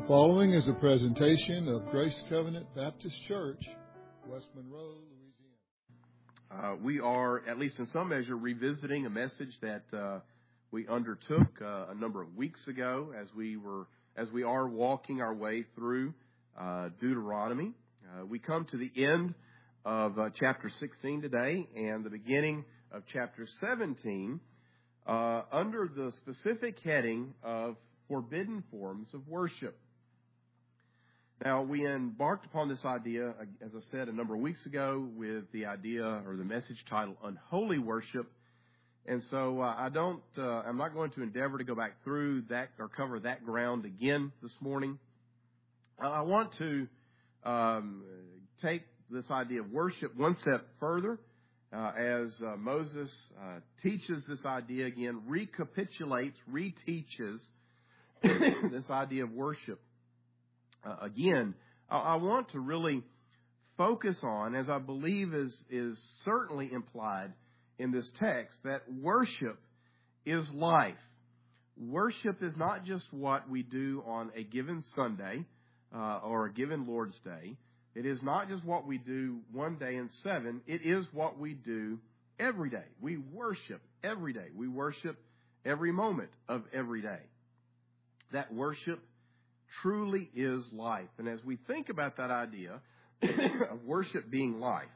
Following is a presentation of Grace Covenant Baptist Church, West Monroe, Louisiana. We are, at least in some measure, revisiting a message that we undertook a number of weeks ago as we are walking our way through Deuteronomy. We come to the end of chapter 16 today and the beginning of chapter 17 under the specific heading of forbidden forms of worship. Now, we embarked upon this idea, as I said, a number of weeks ago with the idea or the message title, Unholy Worship. And so I'm not going to endeavor to go back through that or cover that ground again this morning. I want to take this idea of worship one step further as Moses teaches this idea again, recapitulates, reteaches this idea of worship. Again, I want to really focus on, as I believe is certainly implied in this text, that worship is life. Worship is not just what we do on a given Sunday or a given Lord's Day. It is not just what we do one day in seven. It is what we do every day. We worship every day. We worship every moment of every day. That worship truly is life. And as we think about that idea of worship being life,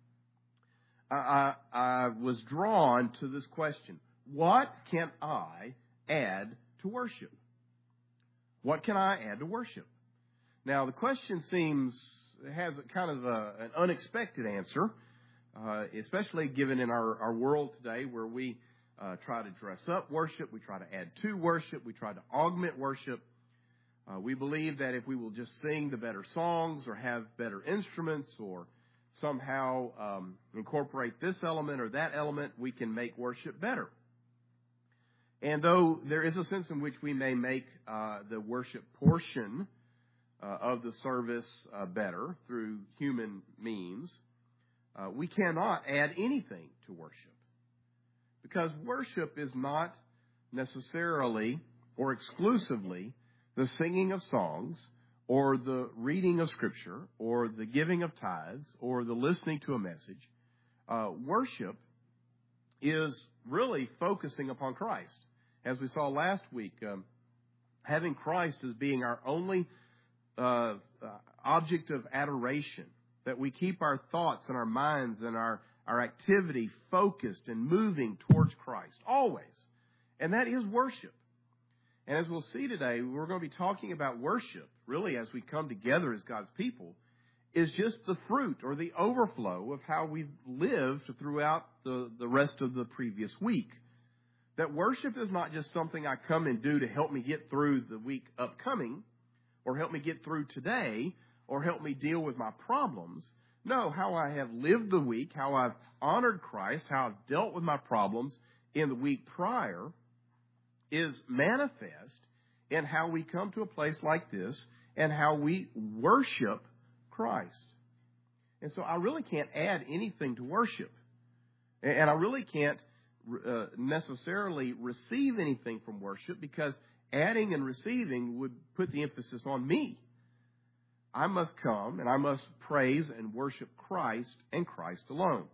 I was drawn to this question. What can I add to worship? What can I add to worship? Now, the question has kind of an unexpected answer, especially given in our world today where we try to dress up worship, we try to add to worship, we try to augment worship. We believe that if we will just sing the better songs or have better instruments or somehow incorporate this element or that element, we can make worship better. And though there is a sense in which we may make the worship portion of the service better through human means, we cannot add anything to worship. Because worship is not necessarily or exclusively the singing of songs, or the reading of Scripture, or the giving of tithes, or the listening to a message. Worship is really focusing upon Christ. As we saw last week, having Christ as being our only object of adoration, that we keep our thoughts and our minds and our activity focused and moving towards Christ, always. And that is worship. And as we'll see today, we're going to be talking about worship, really, as we come together as God's people, is just the fruit or the overflow of how we've lived throughout the rest of the previous week. That worship is not just something I come and do to help me get through the week upcoming, or help me get through today, or help me deal with my problems. No, how I have lived the week, how I've honored Christ, how I've dealt with my problems in the week prior, is manifest in how we come to a place like this and how we worship Christ. And so I really can't add anything to worship. And I really can't necessarily receive anything from worship, because adding and receiving would put the emphasis on me. I must come and I must praise and worship Christ and Christ alone.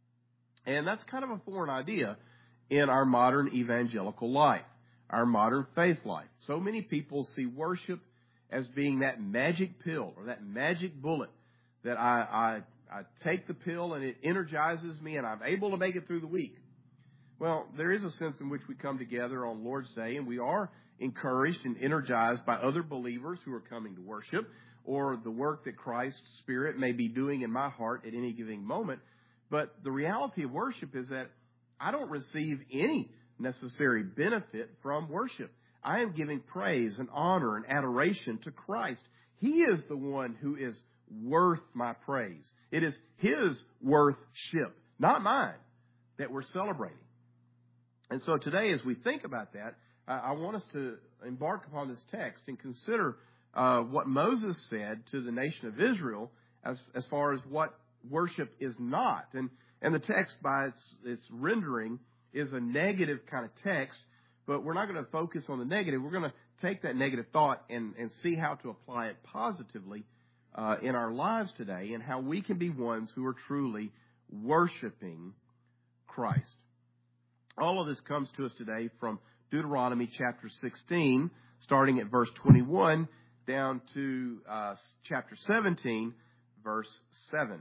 And that's kind of a foreign idea in our modern evangelical life, our modern faith life. So many people see worship as being that magic pill or that magic bullet that I take the pill and it energizes me and I'm able to make it through the week. Well, there is a sense in which we come together on Lord's Day and we are encouraged and energized by other believers who are coming to worship, or the work that Christ's Spirit may be doing in my heart at any given moment. But the reality of worship is that I don't receive any necessary benefit from worship. I am giving praise and honor and adoration to Christ. He is the one who is worth my praise. It is His worthship, not mine, that we're celebrating. And so today, as we think about that, I want us to embark upon this text and consider what Moses said to the nation of Israel as far as what worship is not. And the text, by its rendering, is a negative kind of text, but we're not going to focus on the negative. We're going to take that negative thought and see how to apply it positively in our lives today, and how we can be ones who are truly worshiping Christ. All of this comes to us today from Deuteronomy chapter 16, starting at verse 21, down to chapter 17, verse 7,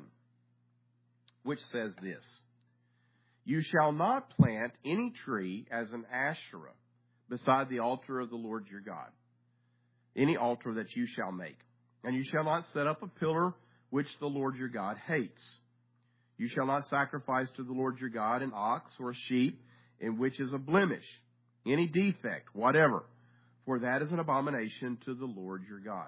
which says this: "You shall not plant any tree as an Asherah beside the altar of the Lord your God, any altar that you shall make. And you shall not set up a pillar which the Lord your God hates. You shall not sacrifice to the Lord your God an ox or a sheep in which is a blemish, any defect, whatever, for that is an abomination to the Lord your God.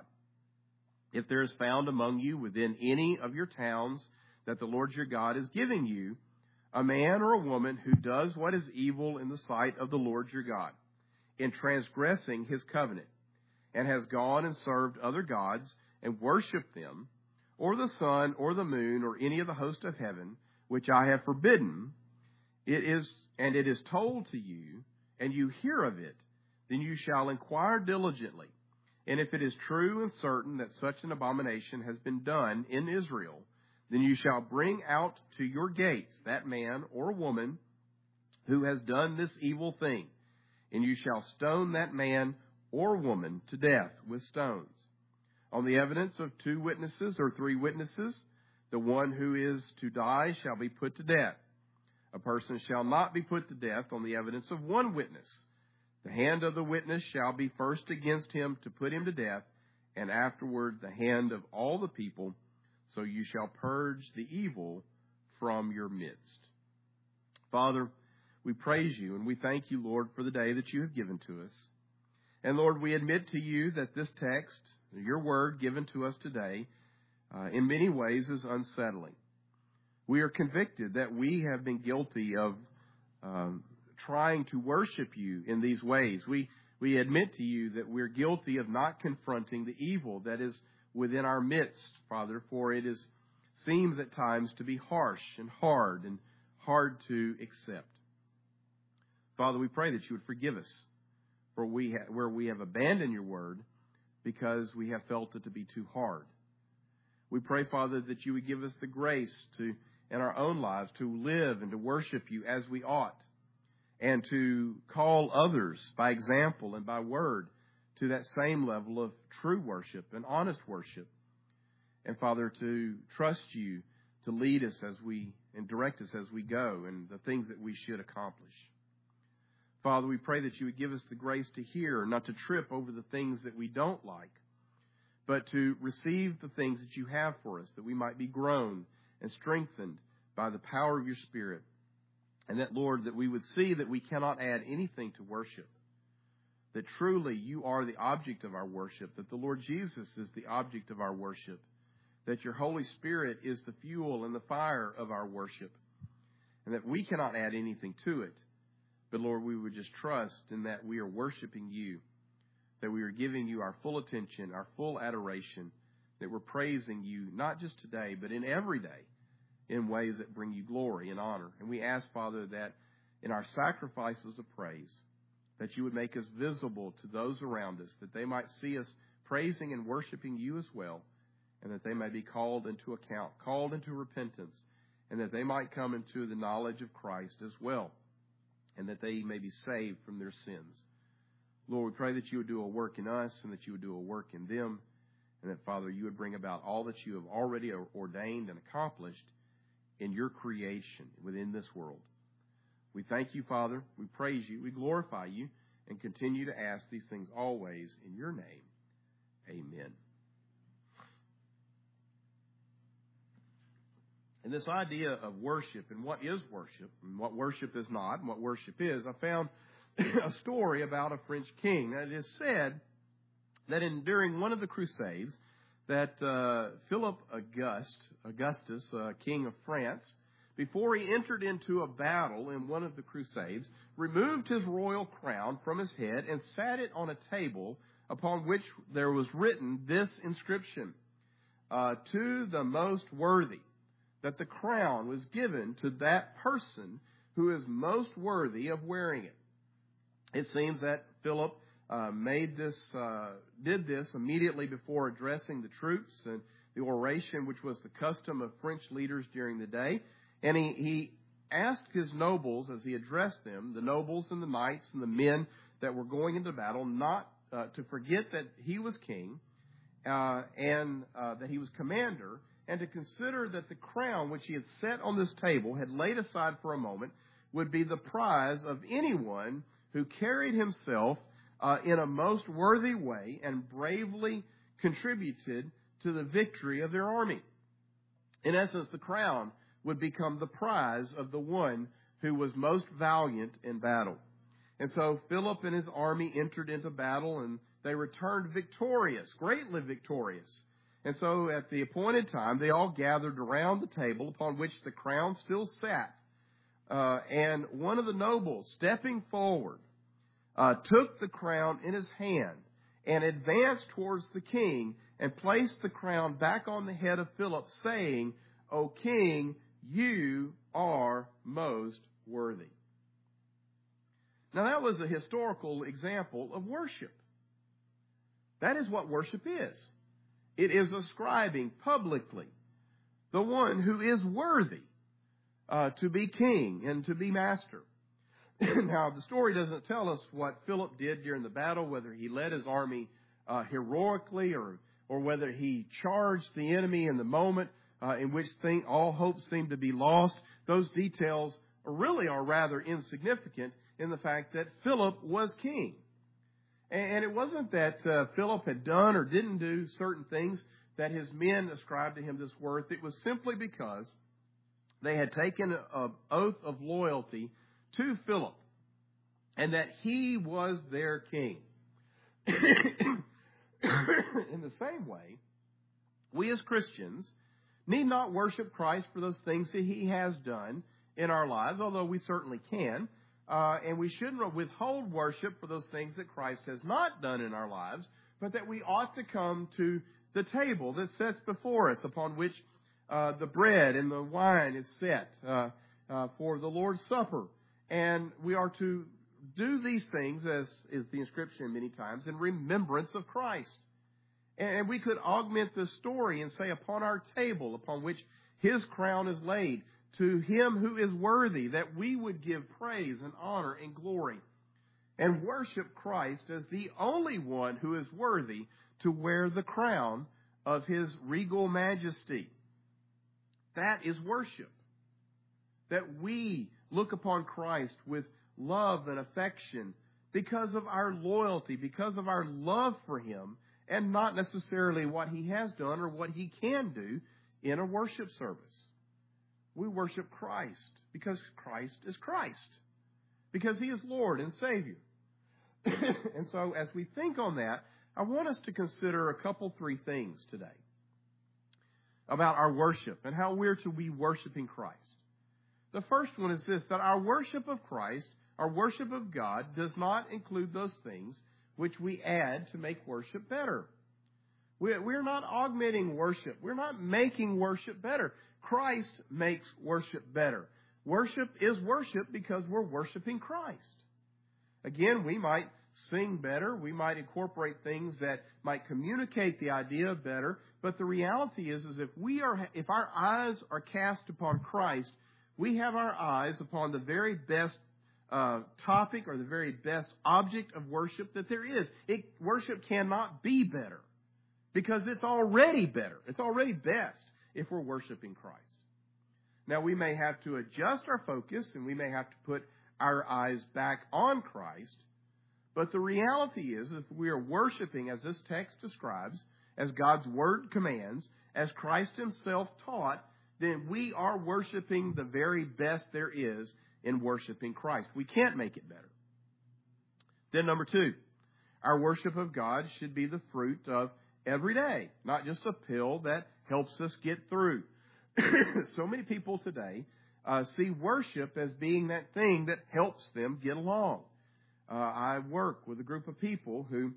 If there is found among you within any of your towns that the Lord your God is giving you, a man or a woman who does what is evil in the sight of the Lord your God, in transgressing his covenant, and has gone and served other gods and worshipped them, or the sun or the moon or any of the host of heaven, which I have forbidden, it is told to you, and you hear of it, then you shall inquire diligently. And if it is true and certain that such an abomination has been done in Israel, then you shall bring out to your gates that man or woman who has done this evil thing, and you shall stone that man or woman to death with stones. On the evidence of 2 witnesses or 3 witnesses, the one who is to die shall be put to death. A person shall not be put to death on the evidence of 1 witness. The hand of the witness shall be first against him to put him to death, and afterward the hand of all the people. So you shall purge the evil from your midst." Father, we praise you and we thank you, Lord, for the day that you have given to us. And Lord, we admit to you that this text, your word given to us today, in many ways is unsettling. We are convicted that we have been guilty of trying to worship you in these ways. We admit to you that we're guilty of not confronting the evil that is within our midst, Father, for it seems at times to be harsh and hard to accept. Father, we pray that you would forgive us for where we have abandoned your word because we have felt it to be too hard. We pray, Father, that you would give us the grace to, in our own lives, to live and to worship you as we ought, and to call others by example and by word to that same level of true worship and honest worship. And Father, to trust you to lead us and direct us as we go and the things that we should accomplish. Father, we pray that you would give us the grace to hear, not to trip over the things that we don't like, but to receive the things that you have for us, that we might be grown and strengthened by the power of your Spirit. And that, Lord, that we would see that we cannot add anything to worship, that truly you are the object of our worship, that the Lord Jesus is the object of our worship, that your Holy Spirit is the fuel and the fire of our worship, and that we cannot add anything to it. But, Lord, we would just trust in that we are worshiping you, that we are giving you our full attention, our full adoration, that we're praising you not just today, but in every day in ways that bring you glory and honor. And we ask, Father, that in our sacrifices of praise, that you would make us visible to those around us, that they might see us praising and worshiping you as well, and that they may be called into account, called into repentance, and that they might come into the knowledge of Christ as well, and that they may be saved from their sins. Lord, we pray that you would do a work in us and that you would do a work in them, and that, Father, you would bring about all that you have already ordained and accomplished in your creation within this world. We thank you, Father. We praise you. We glorify you and continue to ask these things always in your name. Amen. And this idea of worship and what is worship and what worship is not and what worship is, I found a story about a French king. It is said that during one of the Crusades, that Philip Augustus, king of France, before he entered into a battle in one of the Crusades, removed his royal crown from his head and sat it on a table upon which there was written this inscription, "To the most worthy," that the crown was given to that person who is most worthy of wearing it. It seems that Philip did this immediately before addressing the troops and the oration, which was the custom of French leaders during the day. And he asked his nobles, as he addressed them, the nobles and the knights and the men that were going into battle, not to forget that he was king and that he was commander, and to consider that the crown which he had set on this table, had laid aside for a moment, would be the prize of anyone who carried himself in a most worthy way and bravely contributed to the victory of their army. In essence, the crown would become the prize of the one who was most valiant in battle. And so Philip and his army entered into battle, and they returned victorious, greatly victorious. And so at the appointed time, they all gathered around the table upon which the crown still sat. And one of the nobles, stepping forward, took the crown in his hand and advanced towards the king and placed the crown back on the head of Philip, saying, "O king, you are most worthy." Now that was a historical example of worship. That is what worship is. It is ascribing publicly the one who is worthy to be king and to be master. Now, the story doesn't tell us what Philip did during the battle, whether he led his army heroically or whether he charged the enemy in the moment in which all hope seemed to be lost. Those details really are rather insignificant in the fact that Philip was king. And it wasn't that Philip had done or didn't do certain things that his men ascribed to him this worth. It was simply because they had taken an oath of loyalty to Philip and that he was their king. In the same way, we as Christians need not worship Christ for those things that he has done in our lives, although we certainly can. And we shouldn't withhold worship for those things that Christ has not done in our lives, but that we ought to come to the table that sets before us, upon which the bread and the wine is set for the Lord's Supper. And we are to do these things, as is the inscription many times, in remembrance of Christ. And we could augment this story and say, upon our table, upon which his crown is laid, to him who is worthy, that we would give praise and honor and glory and worship Christ as the only one who is worthy to wear the crown of his regal majesty. That is worship. That we look upon Christ with love and affection because of our loyalty, because of our love for him, and not necessarily what he has done or what he can do in a worship service. We worship Christ because Christ is Christ, because he is Lord and Savior. And so as we think on that, I want us to consider three things today about our worship and how we're to be worshiping Christ. The first one is this, that our worship of Christ, our worship of God, does not include those things which we add to make worship better. We're not augmenting worship. We're not making worship better. Christ makes worship better. Worship is worship because we're worshiping Christ. Again, we might sing better. We might incorporate things that might communicate the idea better. But the reality is if our eyes are cast upon Christ, we have our eyes upon the very best topic or the very best object of worship that there is. Worship cannot be better because it's already better. It's already best if we're worshiping Christ. Now, we may have to adjust our focus and we may have to put our eyes back on Christ. But the reality is, if we are worshiping as this text describes, as God's Word commands, as Christ himself taught, then we are worshiping the very best there is in worshiping Christ. We can't make it better. Then number two, our worship of God should be the fruit of every day, not just a pill that helps us get through. So many people today see worship as being that thing that helps them get along. I work with a group of people who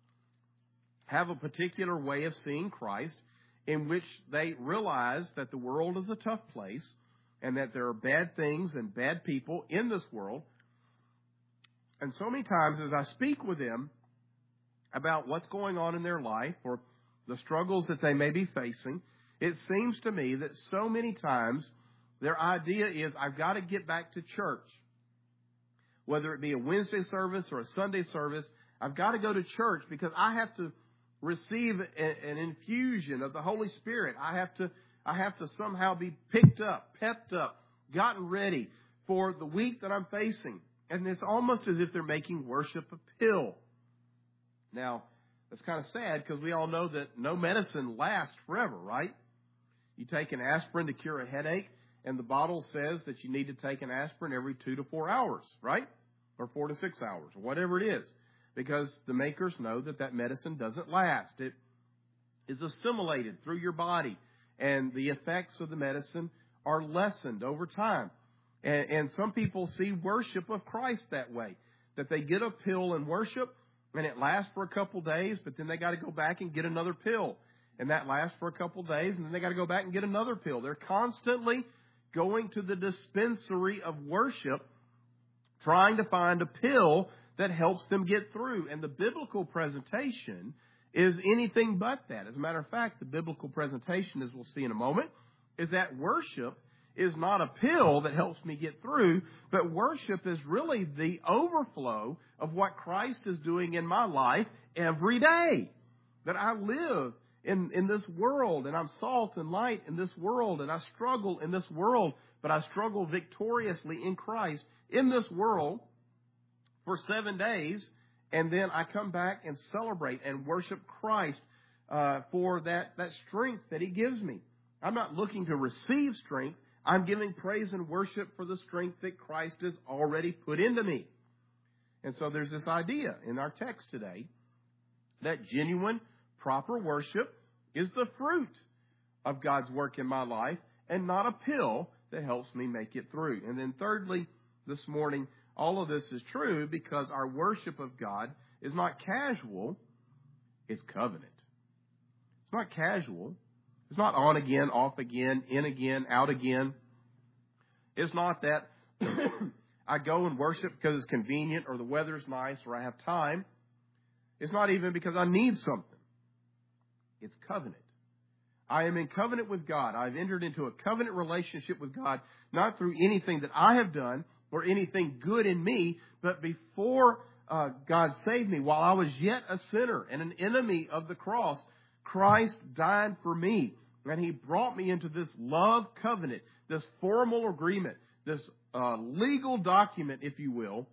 have a particular way of seeing Christ in which they realize that the world is a tough place and that there are bad things and bad people in this world. And so many times as I speak with them, about what's going on in their life or the struggles that they may be facing, it seems to me that so many times their idea is, I've got to get back to church. Whether it be a Wednesday service or a Sunday service, I've got to go to church because I have to receive an infusion of the Holy Spirit. I have to somehow be picked up, pepped up, gotten ready for the week that I'm facing. And it's almost as if they're making worship a pill. Now, that's kind of sad because we all know that no medicine lasts forever, right? You take an aspirin to cure a headache, and the bottle says that you need to take an aspirin every 2 to 4 hours, right? Or 4 to 6 hours, or whatever it is. Because the makers know that medicine doesn't last. It is assimilated through your body, and the effects of the medicine are lessened over time. And some people see worship of Christ that way, that they get a pill in worship, and it lasts for a couple days, but then they got to go back and get another pill. And that lasts for a couple days, and then they got to go back and get another pill. They're constantly going to the dispensary of worship, trying to find a pill that helps them get through. And the biblical presentation is anything but that. As a matter of fact, the biblical presentation, as we'll see in a moment, is that worship is not a pill that helps me get through, but worship is really the overflow of what Christ is doing in my life every day. That I live in this world, and I'm salt and light in this world, and I struggle in this world, but I struggle victoriously in Christ in this world for 7 days, and then I come back and celebrate and worship Christ for that strength that He gives me. I'm not looking to receive strength. I'm giving praise and worship for the strength that Christ has already put into me. And so there's this idea in our text today that genuine, proper worship is the fruit of God's work in my life and not a pill that helps me make it through. And then thirdly, this morning, all of this is true because our worship of God is not casual, it's covenant. It's not casual. It's not on again, off again, in again, out again. It's not that I go and worship because it's convenient or the weather's nice or I have time. It's not even because I need something. It's covenant. I am in covenant with God. I've entered into a covenant relationship with God, not through anything that I have done or anything good in me, but before God saved me, while I was yet a sinner and an enemy of the cross, Christ died for me. And He brought me into this love covenant, this formal agreement, this legal document, if you will.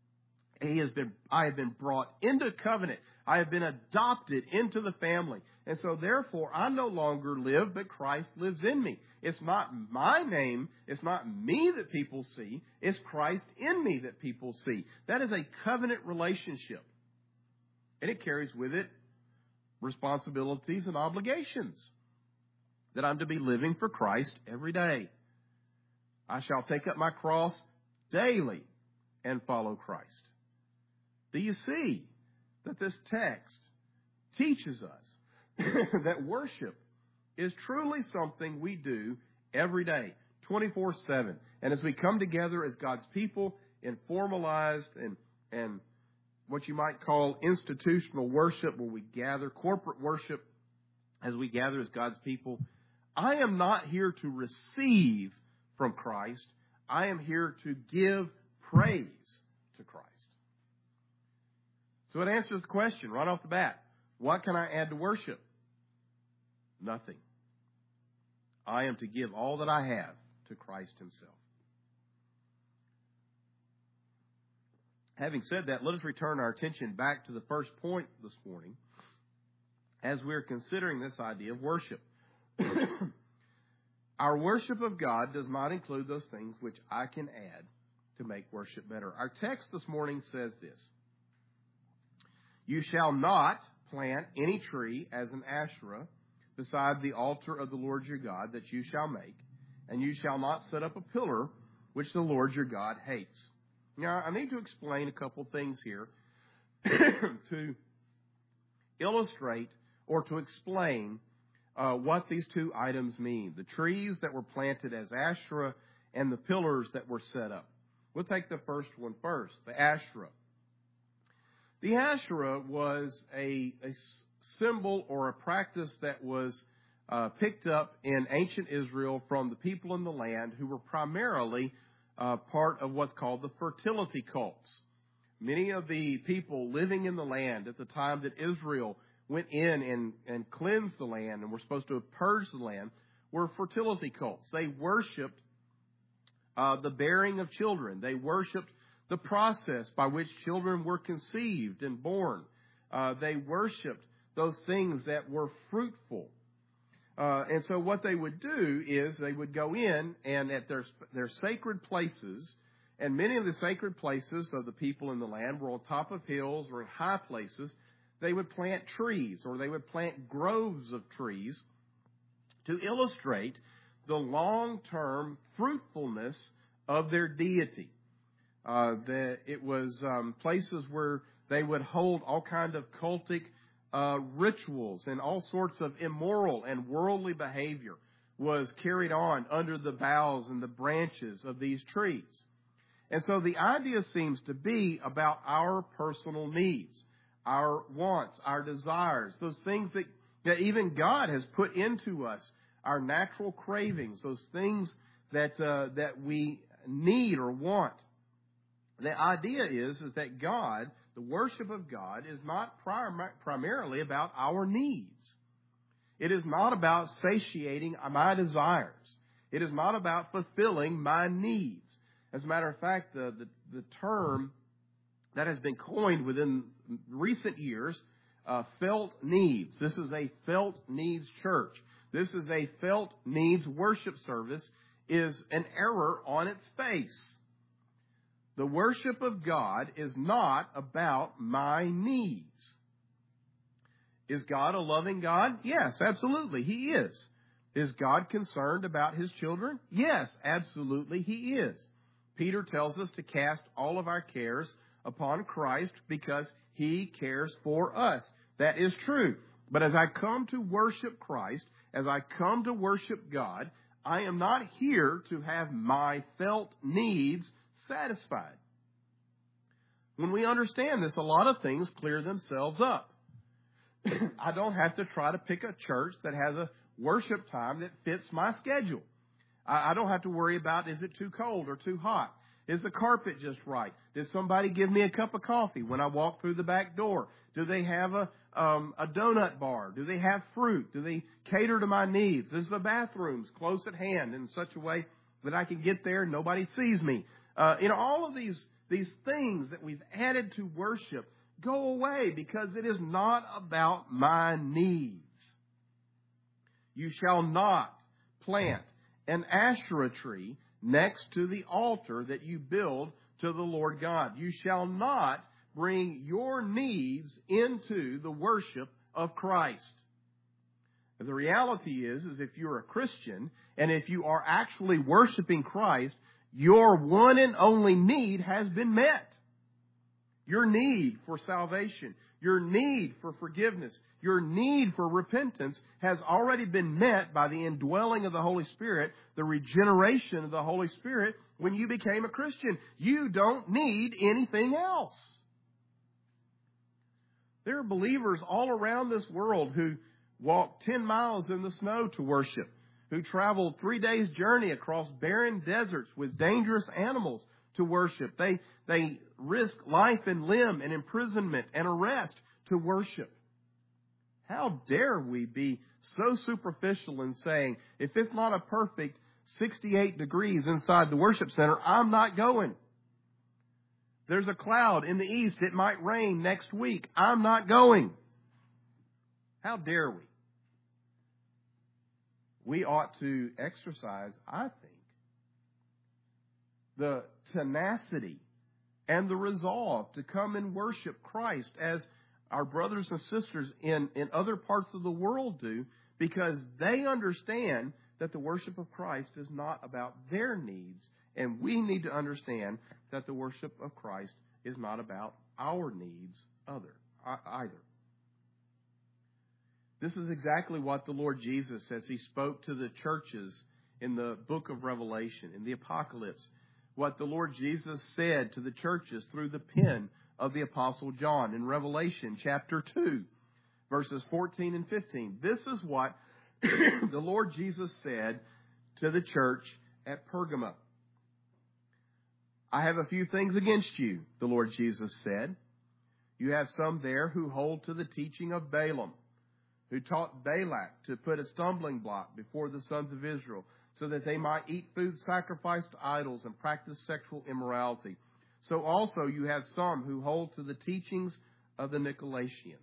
I have been brought into covenant. I have been adopted into the family. And so therefore, I no longer live, but Christ lives in me. It's not my name. It's not me that people see. It's Christ in me that people see. That is a covenant relationship. And it carries with it responsibilities and obligations that I'm to be living for Christ every day. I shall take up my cross daily and follow Christ. Do you see that this text teaches us that worship is truly something we do every day, 24/7. And as we come together as God's people in formalized and what you might call institutional worship, where we gather, corporate worship, as we gather as God's people, I am not here to receive from Christ. I am here to give praise to Christ. So it answers the question right off the bat. What can I add to worship? Nothing. I am to give all that I have to Christ Himself. Having said that, let us return our attention back to the first point this morning as we're considering this idea of worship. Our worship of God does not include those things which I can add to make worship better. Our text this morning says this: You shall not plant any tree as an Asherah beside the altar of the Lord your God that you shall make, and you shall not set up a pillar which the Lord your God hates. Now, I need to explain a couple things here to illustrate or to explain what these two items mean. The trees that were planted as Asherah and the pillars that were set up. We'll take the first one first, the Asherah. The Asherah was a symbol or a practice that was picked up in ancient Israel from the people in the land who were primarily part of what's called the fertility cults. Many of the people living in the land at the time that Israel went in and cleansed the land and were supposed to have purged the land were fertility cults. They worshipped the bearing of children. They worshipped the process by which children were conceived and born. They worshipped those things that were fruitful. And so what they would do is they would go in and at their sacred places, and many of the sacred places of the people in the land were on top of hills or in high places. They would plant trees, or they would plant groves of trees to illustrate the long-term fruitfulness of their deity. It was places where they would hold all kinds of cultic rituals, and all sorts of immoral and worldly behavior was carried on under the boughs and the branches of these trees. And so the idea seems to be about our personal needs, our wants, our desires, those things that even God has put into us, our natural cravings, those things that we need or want. The idea is that God, the worship of God, is not primarily about our needs. It is not about satiating my desires. It is not about fulfilling my needs. As a matter of fact, the term that has been coined within recent years, felt needs. This is a felt needs church. This is a felt needs worship service, is an error on its face. The worship of God is not about my needs. Is God a loving God? Yes, absolutely, He is. Is God concerned about His children? Yes, absolutely, He is. Peter tells us to cast all of our cares upon Christ because He cares for us. That is true. But as I come to worship Christ, as I come to worship God, I am not here to have my felt needs satisfied. When we understand this, a lot of things clear themselves up. I don't have to try to pick a church that has a worship time that fits my schedule. I don't have to worry about, is it too cold or too hot? Is the carpet just right? Did somebody give me a cup of coffee when I walk through the back door? Do they have a donut bar? Do they have fruit? Do they cater to my needs? Is the bathrooms close at hand in such a way that I can get there and nobody sees me? All of these things that we've added to worship go away because it is not about my needs. You shall not plant an Asherah tree next to the altar that you build to the Lord God. You shall not bring your needs into the worship of Christ. And the reality is if you're a Christian and if you are actually worshiping Christ, your one and only need has been met. Your need for salvation, your need for forgiveness, your need for repentance has already been met by the indwelling of the Holy Spirit, the regeneration of the Holy Spirit when you became a Christian. You don't need anything else. There are believers all around this world who walk 10 miles in the snow to worship, who traveled 3 days' journey across barren deserts with dangerous animals to worship. They risk life and limb and imprisonment and arrest to worship. How dare we be so superficial in saying, if it's not a perfect 68 degrees inside the worship center, I'm not going. There's a cloud in the east, it might rain next week, I'm not going. How dare we? We ought to exercise, I think, the tenacity and the resolve to come and worship Christ as our brothers and sisters in other parts of the world do, because they understand that the worship of Christ is not about their needs, and we need to understand that the worship of Christ is not about our needs either. This is exactly what the Lord Jesus says. He spoke to the churches in the book of Revelation, in the Apocalypse. What the Lord Jesus said to the churches through the pen of the Apostle John in Revelation chapter 2, verses 14 and 15. This is what the Lord Jesus said to the church at Pergama. I have a few things against you, the Lord Jesus said. You have some there who hold to the teaching of Balaam, who taught Balak to put a stumbling block before the sons of Israel, so that they might eat food sacrificed to idols and practice sexual immorality. So also you have some who hold to the teachings of the Nicolaitans.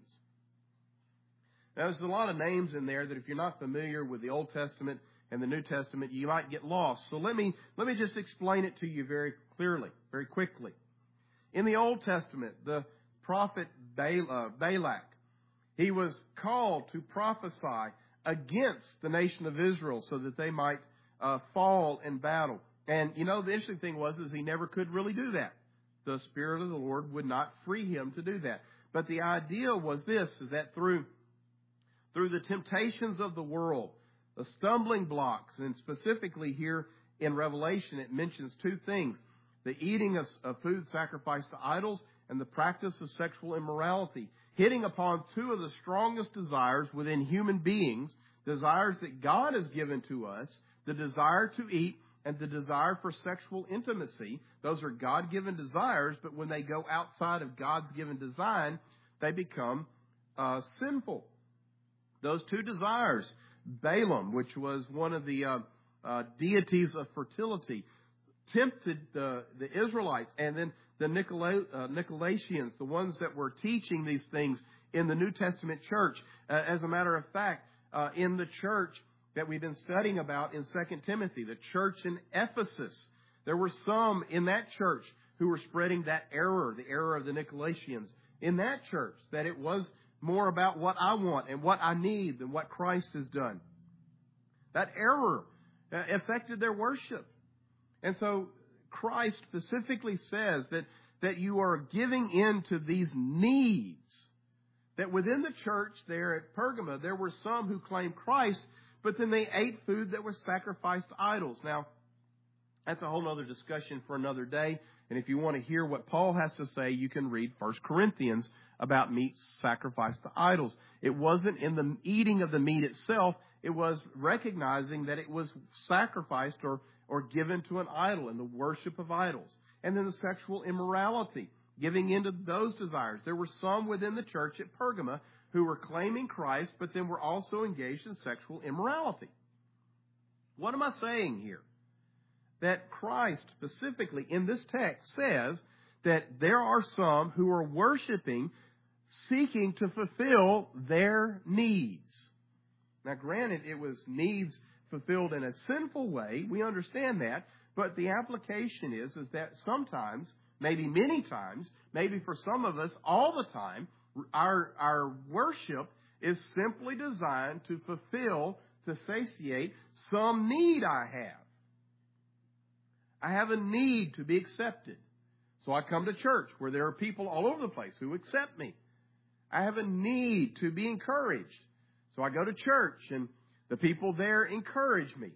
Now, there's a lot of names in there that if you're not familiar with the Old Testament and the New Testament, you might get lost. So let me just explain it to you very clearly, very quickly. In the Old Testament, the prophet Balak, he was called to prophesy against the nation of Israel so that they might fall in battle. And, the interesting thing was he never could really do that. The Spirit of the Lord would not free him to do that. But the idea was this, is that through the temptations of the world, the stumbling blocks, and specifically here in Revelation, it mentions two things: the eating of food sacrificed to idols and the practice of sexual immorality, hitting upon two of the strongest desires within human beings, desires that God has given to us, the desire to eat and the desire for sexual intimacy. Those are God-given desires, but when they go outside of God's given design, they become sinful. Those two desires, Balaam, which was one of the deities of fertility, tempted the Israelites, and then the Nicolaitans, the ones that were teaching these things in the New Testament church. As a matter of fact, in the church that we've been studying about in 2 Timothy, the church in Ephesus, there were some in that church who were spreading that error, the error of the Nicolaitans, in that church, that it was more about what I want and what I need than what Christ has done. That error affected their worship. And so Christ specifically says that you are giving in to these needs. That within the church there at Pergama, there were some who claimed Christ, but then they ate food that was sacrificed to idols. Now, that's a whole other discussion for another day. And if you want to hear what Paul has to say, you can read 1 Corinthians about meat sacrificed to idols. It wasn't in the eating of the meat itself. It was recognizing that it was sacrificed or given to an idol in the worship of idols. And then the sexual immorality, giving into those desires. There were some within the church at Pergama who were claiming Christ, but then were also engaged in sexual immorality. What am I saying here? That Christ specifically in this text says that there are some who are worshiping, seeking to fulfill their needs. Now, granted, it was needs fulfilled in a sinful way. We understand that. But the application is that sometimes, maybe many times, maybe for some of us all the time, our worship is simply designed to fulfill, to satiate some need I have. I have a need to be accepted. So I come to church where there are people all over the place who accept me. I have a need to be encouraged. So I go to church and the people there encourage me.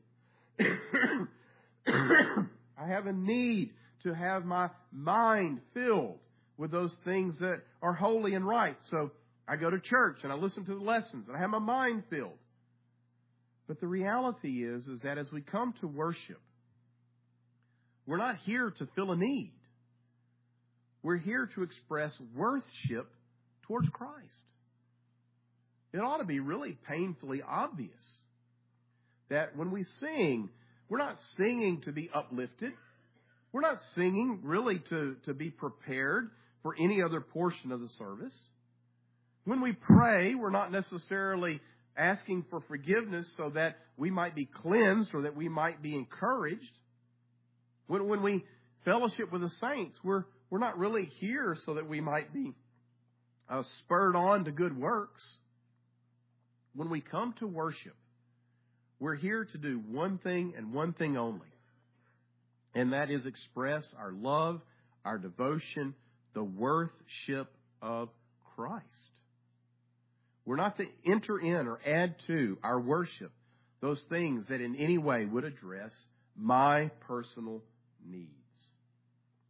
I have a need to have my mind filled with those things that are holy and right. So I go to church and I listen to the lessons and I have my mind filled. But the reality is that as we come to worship, we're not here to fill a need. We're here to express worship towards Christ. It ought to be really painfully obvious that when we sing, we're not singing to be uplifted. We're not singing really to be prepared for any other portion of the service. When we pray, we're not necessarily asking for forgiveness so that we might be cleansed or that we might be encouraged. When we fellowship with the saints, we're not really here so that we might be spurred on to good works. When we come to worship, we're here to do one thing and one thing only. And that is express our love, our devotion, the worship of Christ. We're not to enter in or add to our worship those things that in any way would address my personal needs.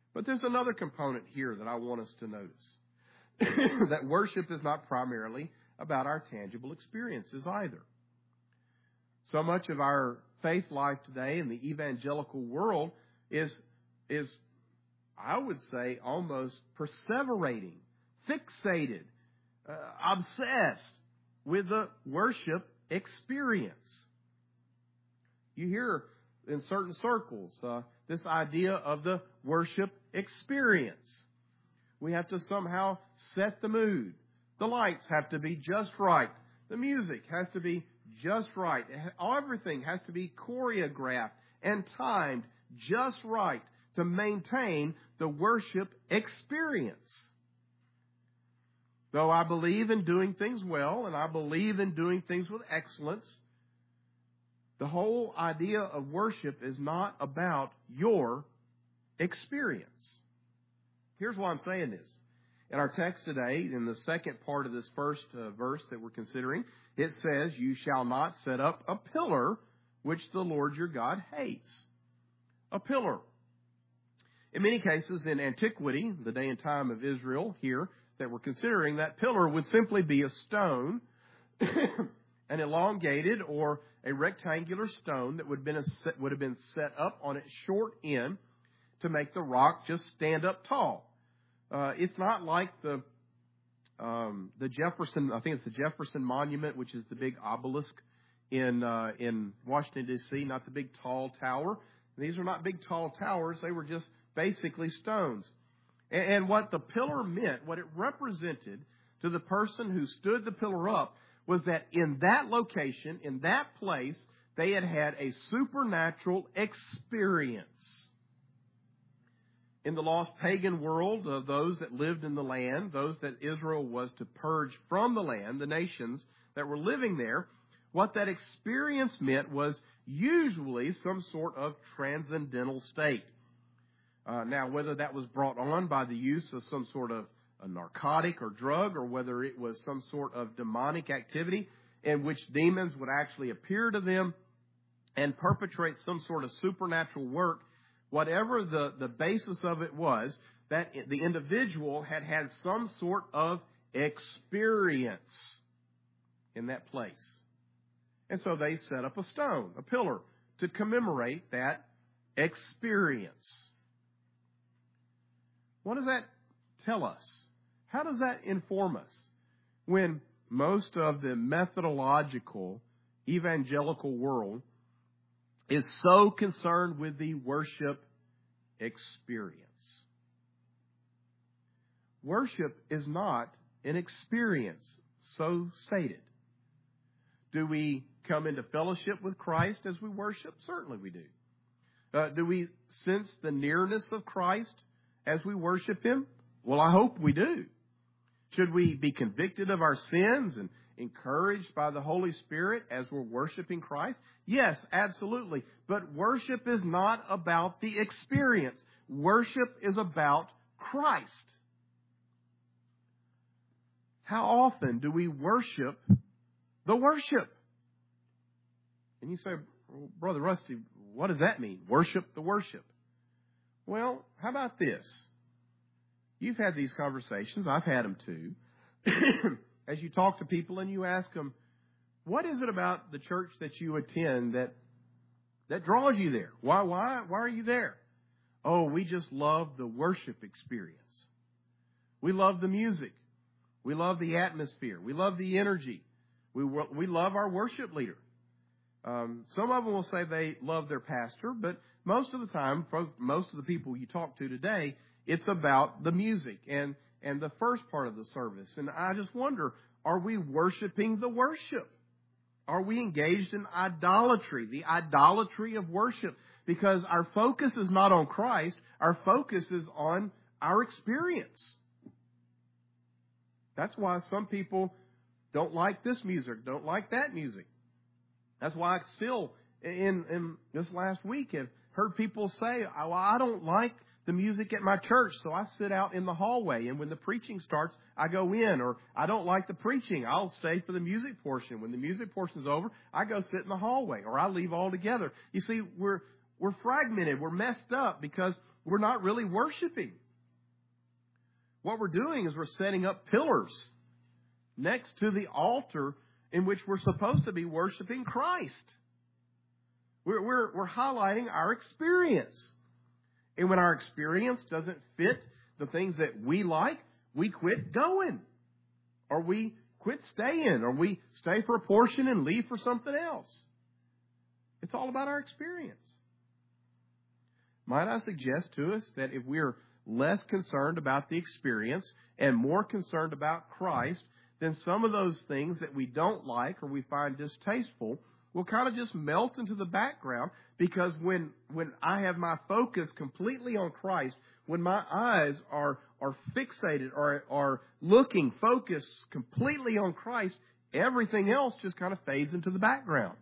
But there's another component here that I want us to notice. That worship is not primarily about our tangible experiences either. So much of our faith life today in the evangelical world is I would say, almost perseverating, fixated, obsessed with the worship experience. You hear in certain circles this idea of the worship experience. We have to somehow set the mood. The lights have to be just right. The music has to be just right. Everything has to be choreographed and timed just right to maintain the worship experience. Though I believe in doing things well and I believe in doing things with excellence, the whole idea of worship is not about your experience. Here's why I'm saying this. In our text today, in the second part of this first verse that we're considering, it says, "You shall not set up a pillar which the Lord your God hates." A pillar. In many cases in antiquity, the day and time of Israel here that we're considering, that pillar would simply be a stone, an elongated or a rectangular stone that would have been set up on its short end to make the rock just stand up tall. It's not like the Jefferson, I think it's the Jefferson Monument, which is the big obelisk in Washington, D.C., not the big tall tower. These are not big tall towers. They were just basically stones. And what the pillar meant, what it represented to the person who stood the pillar up, was that in that location, in that place, they had had a supernatural experience. In the lost pagan world of those that lived in the land, those that Israel was to purge from the land, the nations that were living there, what that experience meant was usually some sort of transcendental state. Now, whether that was brought on by the use of some sort of a narcotic or drug, or whether it was some sort of demonic activity in which demons would actually appear to them and perpetrate some sort of supernatural work, whatever the basis of it was, that the individual had had some sort of experience in that place. And so they set up a stone, a pillar, to commemorate that experience. What does that tell us? How does that inform us when most of the methodological evangelical world is so concerned with the worship experience? Worship is not an experience, so stated. Do we come into fellowship with Christ as we worship? Certainly we do. Do we sense the nearness of Christ as we worship Him? Well, I hope we do. Should we be convicted of our sins and encouraged by the Holy Spirit as we're worshiping Christ? Yes, absolutely. But worship is not about the experience. Worship is about Christ. How often do we worship the worship? And you say, well, Brother Rusty, what does that mean? Worship the worship. Well, how about this? You've had these conversations. I've had them too. As you talk to people and you ask them, what is it about the church that you attend that draws you there? Why are you there? Oh, we just love the worship experience. We love the music. We love the atmosphere. We love the energy. We love our worship leader. Some of them will say they love their pastor, but most of the time, most of the people you talk to today, it's about the music and the first part of the service. And I just wonder, are we worshiping the worship? Are we engaged in idolatry, the idolatry of worship? Because our focus is not on Christ. Our focus is on our experience. That's why some people don't like this music, don't like that music. That's why I still, in this last week, have heard people say, well, I don't like the music at my church, so I sit out in the hallway, and when the preaching starts, I go in. Or I don't like the preaching, I'll stay for the music portion. When the music portion is over, I go sit in the hallway, or I leave altogether. You see, We're fragmented. We're messed up because we're not really worshiping. What we're doing is we're setting up pillars next to the altar in which we're supposed to be worshiping Christ. We're highlighting our experience. And when our experience doesn't fit the things that we like, we quit going. Or we quit staying. Or we stay for a portion and leave for something else. It's all about our experience. Might I suggest to us that if we're less concerned about the experience and more concerned about Christ, then some of those things that we don't like or we find distasteful will kind of just melt into the background, because when I have my focus completely on Christ, when my eyes are fixated or are looking, focused completely on Christ, everything else just kind of fades into the background.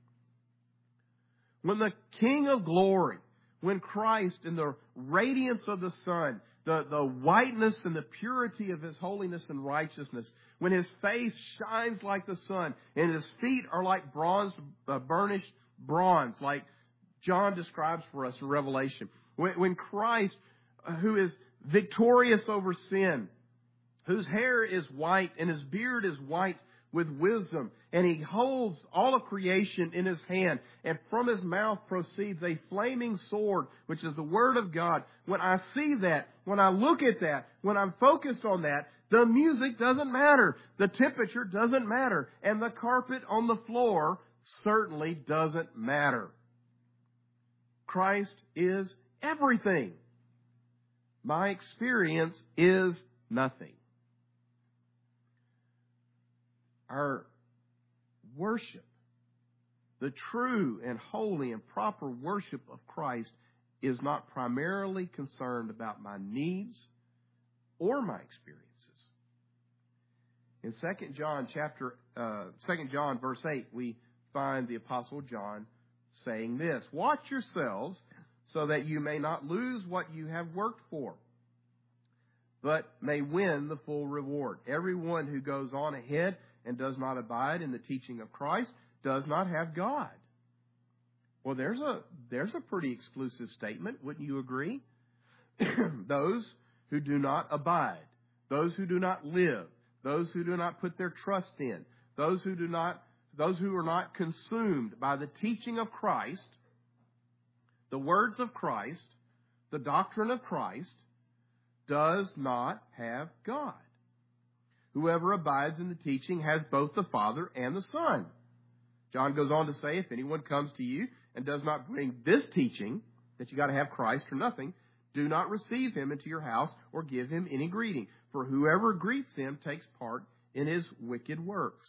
When the King of Glory, when Christ in the radiance of the sun, the whiteness and the purity of His holiness and righteousness, when His face shines like the sun and His feet are like burnished bronze, like John describes for us in Revelation. When Christ, who is victorious over sin, whose hair is white and His beard is white with wisdom, and He holds all of creation in His hand, and from His mouth proceeds a flaming sword, which is the Word of God. When I see that, when I look at that, when I'm focused on that, the music doesn't matter, the temperature doesn't matter, and the carpet on the floor certainly doesn't matter. Christ is everything. My experience is nothing. Our worship, the true and holy and proper worship of Christ, is not primarily concerned about my needs or my experiences. In 2 John verse 8, we find the Apostle John saying this: "Watch yourselves so that you may not lose what you have worked for, but may win the full reward. Everyone who goes on ahead and does not abide in the teaching of Christ does not have God." Well, there's a pretty exclusive statement, wouldn't you agree? Those who do not abide, those who do not live, those who do not put their trust in, those who are not consumed by the teaching of Christ, the words of Christ, the doctrine of Christ, does not have God. Whoever abides in the teaching has both the Father and the Son. John goes on to say, if anyone comes to you and does not bring this teaching, that you got to have Christ or nothing, do not receive him into your house or give him any greeting. For whoever greets him takes part in his wicked works.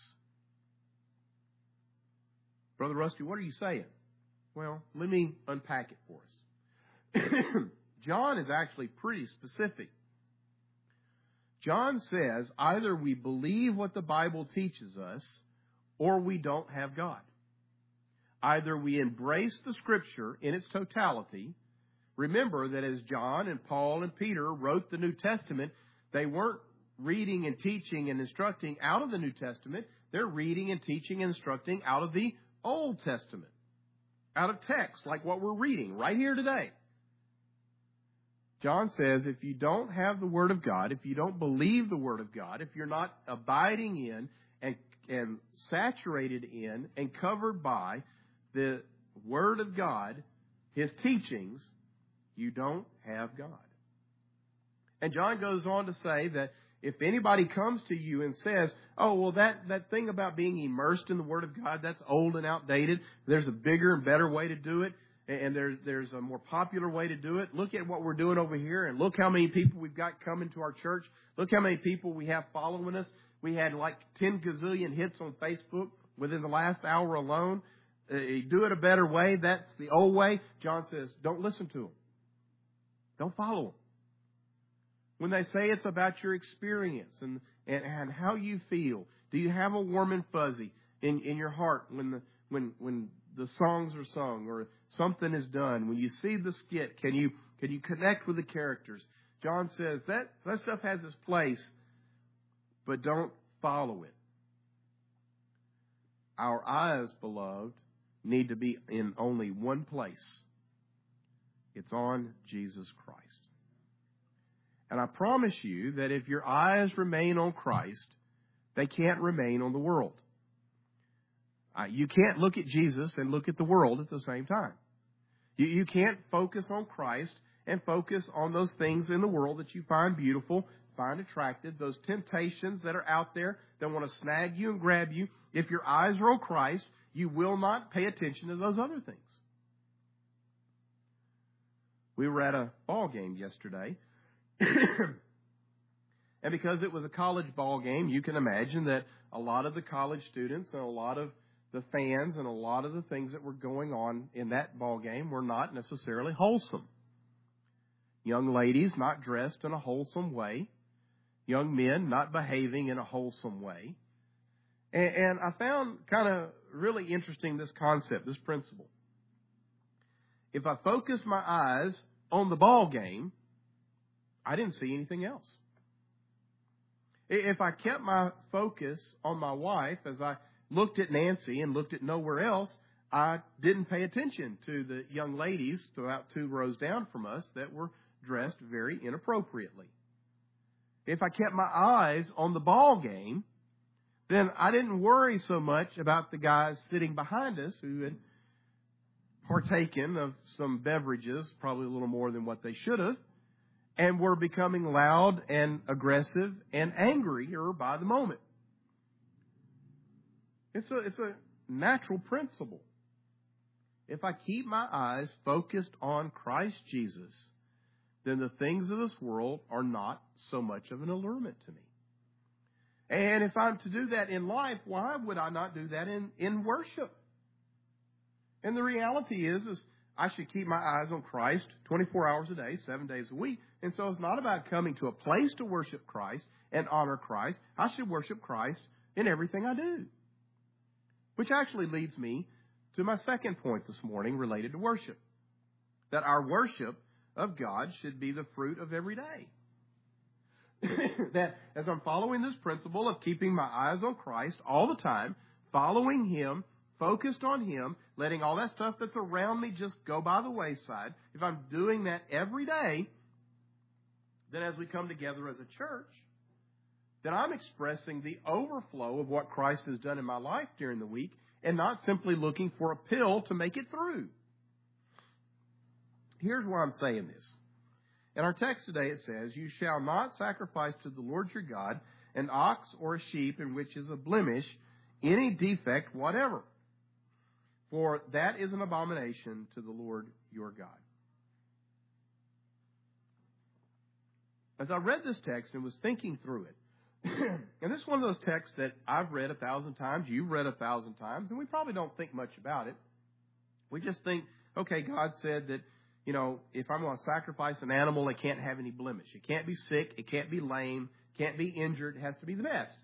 Brother Rusty, what are you saying? Well, let me unpack it for us. John is actually pretty specific. John says either we believe what the Bible teaches us or we don't have God. Either we embrace the Scripture in its totality. Remember that as John and Paul and Peter wrote the New Testament, they weren't reading and teaching and instructing out of the New Testament. They're reading and teaching and instructing out of the Old Testament, out of text like what we're reading right here today. John says if you don't have the Word of God, if you don't believe the Word of God, if you're not abiding in and saturated in and covered by the Word of God, His teachings, you don't have God. And John goes on to say that if anybody comes to you and says, oh, well, that thing about being immersed in the Word of God, that's old and outdated. There's a bigger and better way to do it. And there's a more popular way to do it. Look at what we're doing over here, and look how many people we've got coming to our church. Look how many people we have following us. We had like 10 gazillion hits on Facebook within the last hour alone. Do it a better way. That's the old way. John says, don't listen to them. Don't follow them. When they say it's about your experience and how you feel, do you have a warm and fuzzy in your heart when the songs are sung or something is done? When you see the skit, can you connect with the characters? John says that stuff has its place, but don't follow it. Our eyes, beloved, need to be in only one place, It's on Jesus Christ. And I promise you that if your eyes remain on Christ, they can't remain on the world. You can't look at Jesus and look at the world at the same time. You can't focus on Christ and focus on those things in the world that you find beautiful, find attractive, those temptations that are out there that want to snag you and grab you. If your eyes are on Christ, you will not pay attention to those other things. We were at a ball game yesterday. And because it was a college ball game, you can imagine that a lot of the college students and a lot of the fans and a lot of the things that were going on in that ball game were not necessarily wholesome. Young ladies not dressed in a wholesome way. Young men not behaving in a wholesome way. And I found kind of really interesting this concept, this principle. If I focus my eyes on the ball game, I didn't see anything else. If I kept my focus on my wife as I looked at Nancy and looked at nowhere else, I didn't pay attention to the young ladies throughout 2 rows down from us that were dressed very inappropriately. If I kept my eyes on the ball game, then I didn't worry so much about the guys sitting behind us who had partaken of some beverages, probably a little more than what they should have, and were becoming loud and aggressive and angrier by the moment. It's a natural principle. If I keep my eyes focused on Christ Jesus, then the things of this world are not so much of an allurement to me. And if I'm to do that in life, why would I not do that in worship? And the reality is I should keep my eyes on Christ 24 hours a day, 7 days a week. And so it's not about coming to a place to worship Christ and honor Christ. I should worship Christ in everything I do. Which actually leads me to my second point this morning related to worship. That our worship of God should be the fruit of every day. That as I'm following this principle of keeping my eyes on Christ all the time, following Him, focused on Him, letting all that stuff that's around me just go by the wayside, if I'm doing that every day, then as we come together as a church, then I'm expressing the overflow of what Christ has done in my life during the week and not simply looking for a pill to make it through. Here's why I'm saying this. In our text today it says, "You shall not sacrifice to the Lord your God an ox or a sheep in which is a blemish, any defect whatever. For that is an abomination to the Lord your God." As I read this text and was thinking through it, and this is one of those texts that I've read 1,000 times, you've read 1,000 times, and we probably don't think much about it. We just think, okay, God said that, if I'm going to sacrifice an animal, it can't have any blemish. It can't be sick. It can't be lame. Can't be injured. It has to be the best.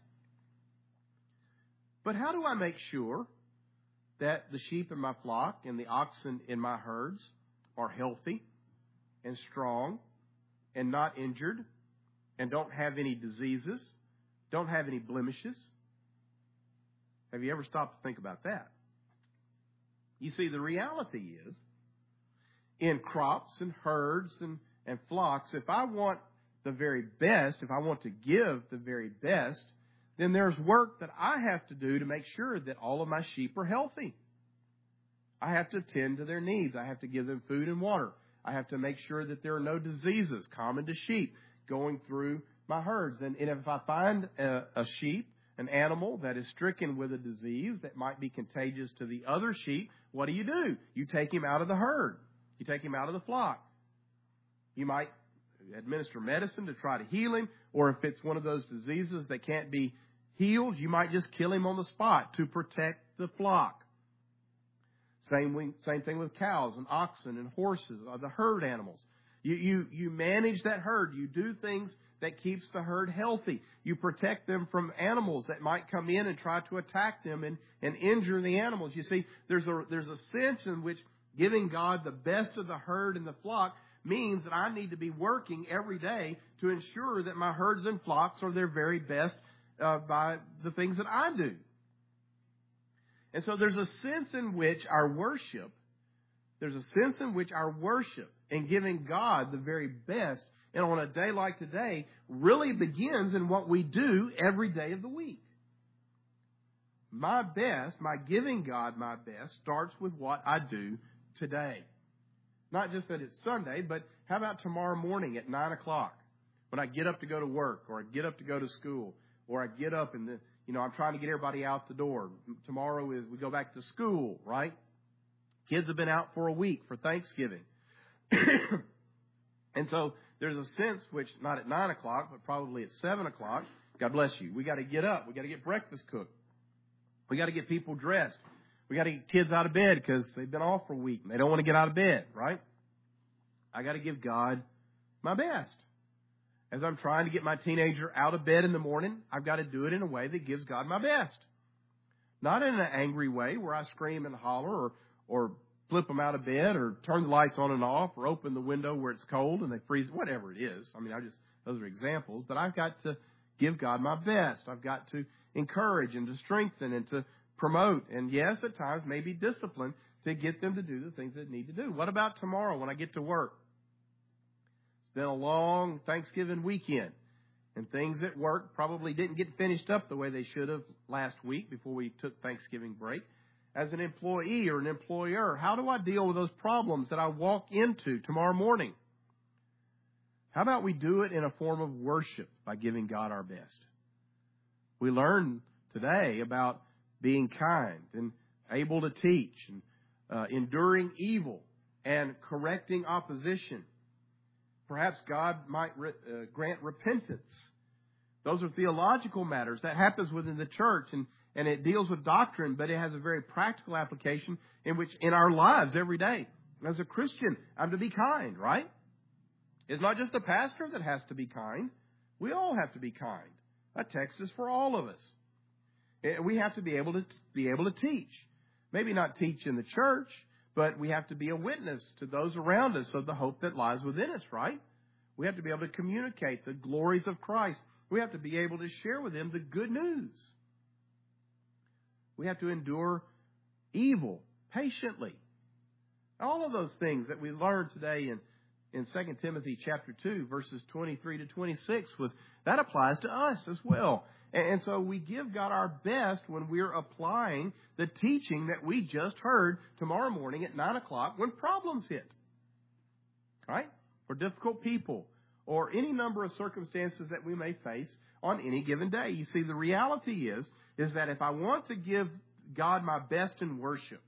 But how do I make sure that the sheep in my flock and the oxen in my herds are healthy and strong and not injured and don't have any diseases, don't have any blemishes? Have you ever stopped to think about that? You see, the reality is, in crops and herds and flocks, if I want the very best, if I want to give the very best, then there's work that I have to do to make sure that all of my sheep are healthy. I have to tend to their needs. I have to give them food and water. I have to make sure that there are no diseases common to sheep going through my herds. And if I find a sheep, an animal that is stricken with a disease that might be contagious to the other sheep, what do? You take him out of the herd. You take him out of the flock. You might administer medicine to try to heal him, or if it's one of those diseases that can't be healed, you might just kill him on the spot to protect the flock. Same thing with cows and oxen and horses, the herd animals. You manage that herd. You do things that keeps the herd healthy. You protect them from animals that might come in and try to attack them and injure the animals. You see, there's a sense in which giving God the best of the herd and the flock means that I need to be working every day to ensure that my herds and flocks are their very best by the things that I do. And so there's a sense in which our worship and giving God the very best, and on a day like today, really begins in what we do every day of the week. My best, my giving God my best, starts with what I do today. Not just that it's Sunday, but how about tomorrow morning at 9 o'clock when I get up to go to work, or I get up to go to school, or I get up and I'm trying to get everybody out the door. Tomorrow is we go back to school, right? Kids have been out for a week for Thanksgiving. And so there's a sense which, not at 9 o'clock, but probably at 7 o'clock, God bless you, we got to get up. We got to get breakfast cooked. We got to get people dressed. We got to get kids out of bed because they've been off for a week and they don't want to get out of bed, right? I got to give God my best. As I'm trying to get my teenager out of bed in the morning, I've got to do it in a way that gives God my best. Not in an angry way where I scream and holler or flip them out of bed or turn the lights on and off or open the window where it's cold and they freeze, whatever it is. I mean, those are examples, but I've got to give God my best. I've got to encourage and to strengthen and to promote. And yes, at times maybe discipline to get them to do the things they need to do. What about tomorrow when I get to work? It's been a long Thanksgiving weekend, and things at work probably didn't get finished up the way they should have last week before we took Thanksgiving break. As an employee or an employer, how do I deal with those problems that I walk into tomorrow morning? How about we do it in a form of worship by giving God our best? We learned today about being kind and able to teach and enduring evil and correcting opposition. Perhaps God might grant repentance. Those are theological matters. That happens within the church, and it deals with doctrine, but it has a very practical application in our lives every day. As a Christian, I'm to be kind, right? It's not just the pastor that has to be kind. We all have to be kind. That text is for all of us. We have to be able to teach. Maybe not teach in the church, but we have to be a witness to those around us of the hope that lies within us, right? We have to be able to communicate the glories of Christ. We have to be able to share with them the good news. We have to endure evil patiently. All of those things that we learned today in 2 Timothy chapter 2, verses 23 to 26, that applies to us as well. And so we give God our best when we're applying the teaching that we just heard tomorrow morning at 9 o'clock when problems hit. Right? Or difficult people, or any number of circumstances that we may face on any given day. You see, the reality is that if I want to give God my best in worship,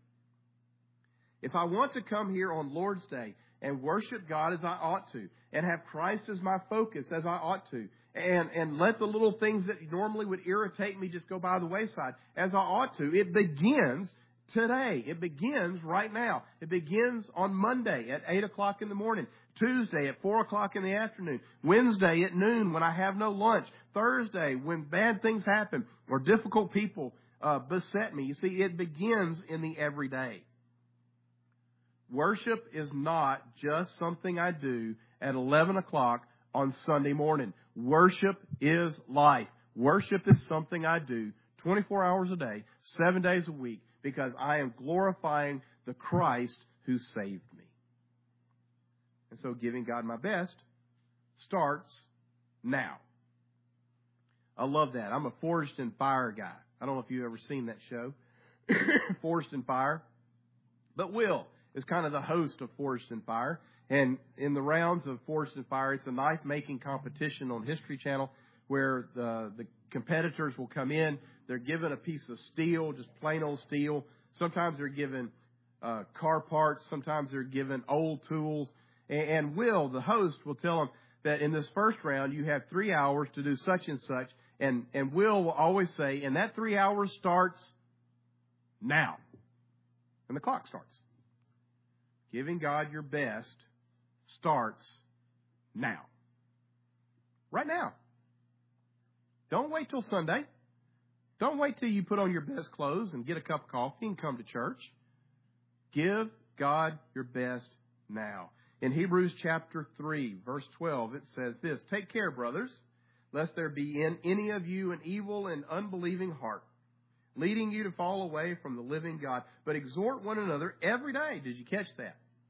if I want to come here on Lord's Day and worship God as I ought to, and have Christ as my focus as I ought to, and let the little things that normally would irritate me just go by the wayside as I ought to, it begins today. It begins right now. It begins on Monday at 8 o'clock in the morning, Tuesday at 4 o'clock in the afternoon, Wednesday at noon when I have no lunch, Thursday when bad things happen or difficult people beset me. You see, it begins in the everyday. Worship is not just something I do at 11 o'clock on Sunday morning. Worship is life. Worship is something I do 24 hours a day, 7 days a week, because I am glorifying the Christ who saved me. And so giving God my best starts now. I love that. I'm a Forged in Fire guy. I don't know if you've ever seen that show, Forged in Fire. But Will is kind of the host of Forged in Fire. And in the rounds of Forged in Fire, it's a knife-making competition on History Channel where the competitors will come in. They're given a piece of steel, just plain old steel. Sometimes they're given car parts. Sometimes they're given old tools. And Will, the host, will tell them that in this first round, you have 3 hours to do such and such. And Will always say, and that 3 hours starts now. And the clock starts. Giving God your best starts now. Right now. Don't wait till Sunday. Don't wait till you put on your best clothes and get a cup of coffee and come to church. Give God your best now. In Hebrews chapter 3, verse 12, it says this, "Take care, brothers, lest there be in any of you an evil and unbelieving heart, leading you to fall away from the living God. But exhort one another every day." Did you catch that?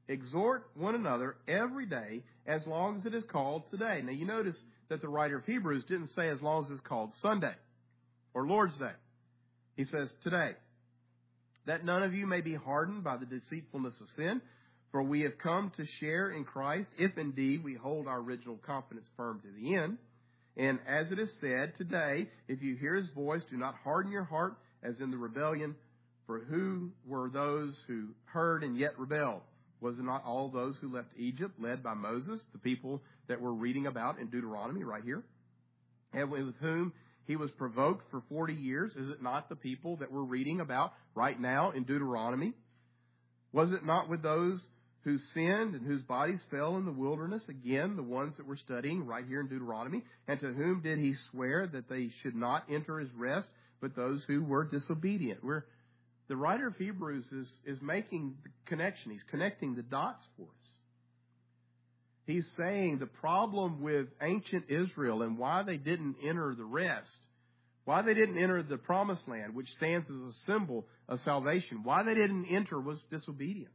Exhort one another every day as long as it is called today. Now you notice that the writer of Hebrews didn't say as long as it's called Sunday or Lord's Day. He says today. That none of you may be hardened by the deceitfulness of sin, for we have come to share in Christ, if indeed we hold our original confidence firm to the end. And as it is said, today, if you hear his voice, do not harden your heart as in the rebellion. For who were those who heard and yet rebelled? Was it not all those who left Egypt, led by Moses, the people that we're reading about in Deuteronomy right here? And with whom he was provoked for 40 years. Is it not the people that we're reading about right now in Deuteronomy? Was it not with those who sinned and whose bodies fell in the wilderness? Again, the ones that we're studying right here in Deuteronomy. And to whom did he swear that they should not enter his rest, but those who were disobedient? The writer of Hebrews is making the connection. He's connecting the dots for us. He's saying the problem with ancient Israel and why they didn't enter the rest, why they didn't enter the promised land, which stands as a symbol of salvation, why they didn't enter was disobedience.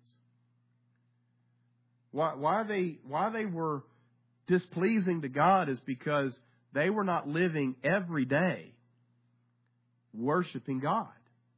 Why they were displeasing to God is because they were not living every day worshiping God.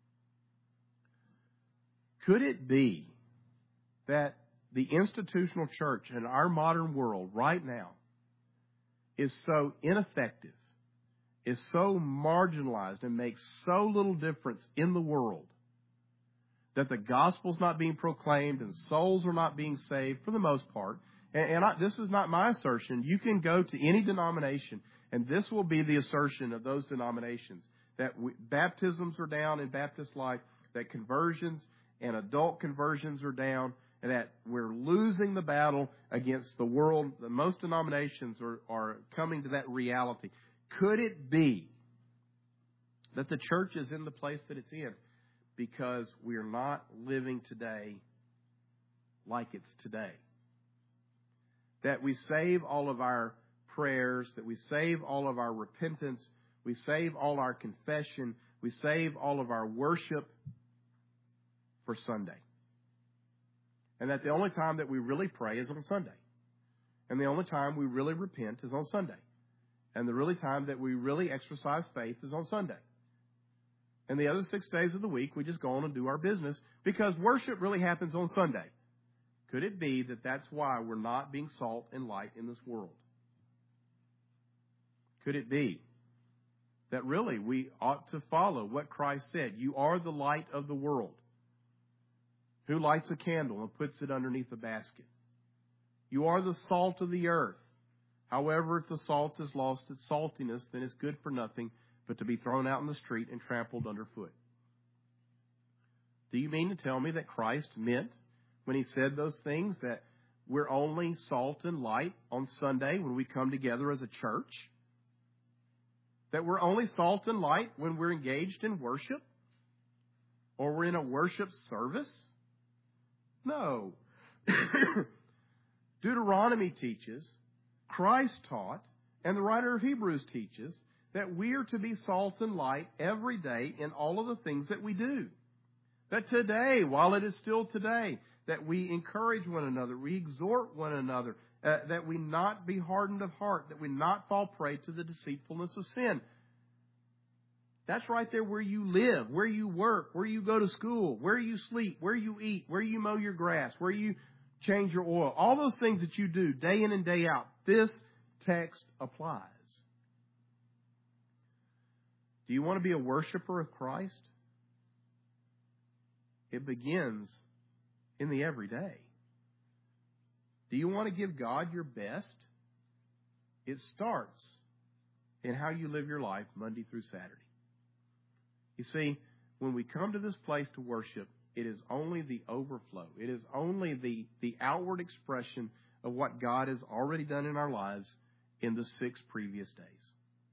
Could it be that the institutional church in our modern world right now is so ineffective, is so marginalized, and makes so little difference in the world that the gospel's not being proclaimed and souls are not being saved for the most part? This is not my assertion. You can go to any denomination, and this will be the assertion of those denominations, that baptisms are down in Baptist life, that conversions and adult conversions are down, and that we're losing the battle against the world. Most denominations are coming to that reality. Could it be that the church is in the place that it's in because we are not living today like it's today? That we save all of our prayers, that we save all of our repentance, we save all our confession, we save all of our worship for Sunday. And that the only time that we really pray is on Sunday. And the only time we really repent is on Sunday. And the really time that we really exercise faith is on Sunday. And the other 6 days of the week, we just go on and do our business because worship really happens on Sunday. Could it be that that's why we're not being salt and light in this world? Could it be that really we ought to follow what Christ said? You are the light of the world. Who lights a candle and puts it underneath a basket? You are the salt of the earth. However, if the salt has lost its saltiness, then it's good for nothing but to be thrown out in the street and trampled underfoot. Do you mean to tell me that Christ meant, when he said those things, that we're only salt and light on Sunday when we come together as a church? That we're only salt and light when we're engaged in worship? Or we're in a worship service? No. Deuteronomy teaches, Christ taught, and the writer of Hebrews teaches that we are to be salt and light every day in all of the things that we do. That today, while it is still today, that we encourage one another, we exhort one another, that we not be hardened of heart, that we not fall prey to the deceitfulness of sin. That's right there where you live, where you work, where you go to school, where you sleep, where you eat, where you mow your grass, where you change your oil. All those things that you do day in and day out, this text applies. Do you want to be a worshiper of Christ? It begins in the everyday. Do you want to give God your best? It starts in how you live your life Monday through Saturday. You see, when we come to this place to worship, it is only the overflow. It is only the outward expression of what God has already done in our lives in the 6 previous days.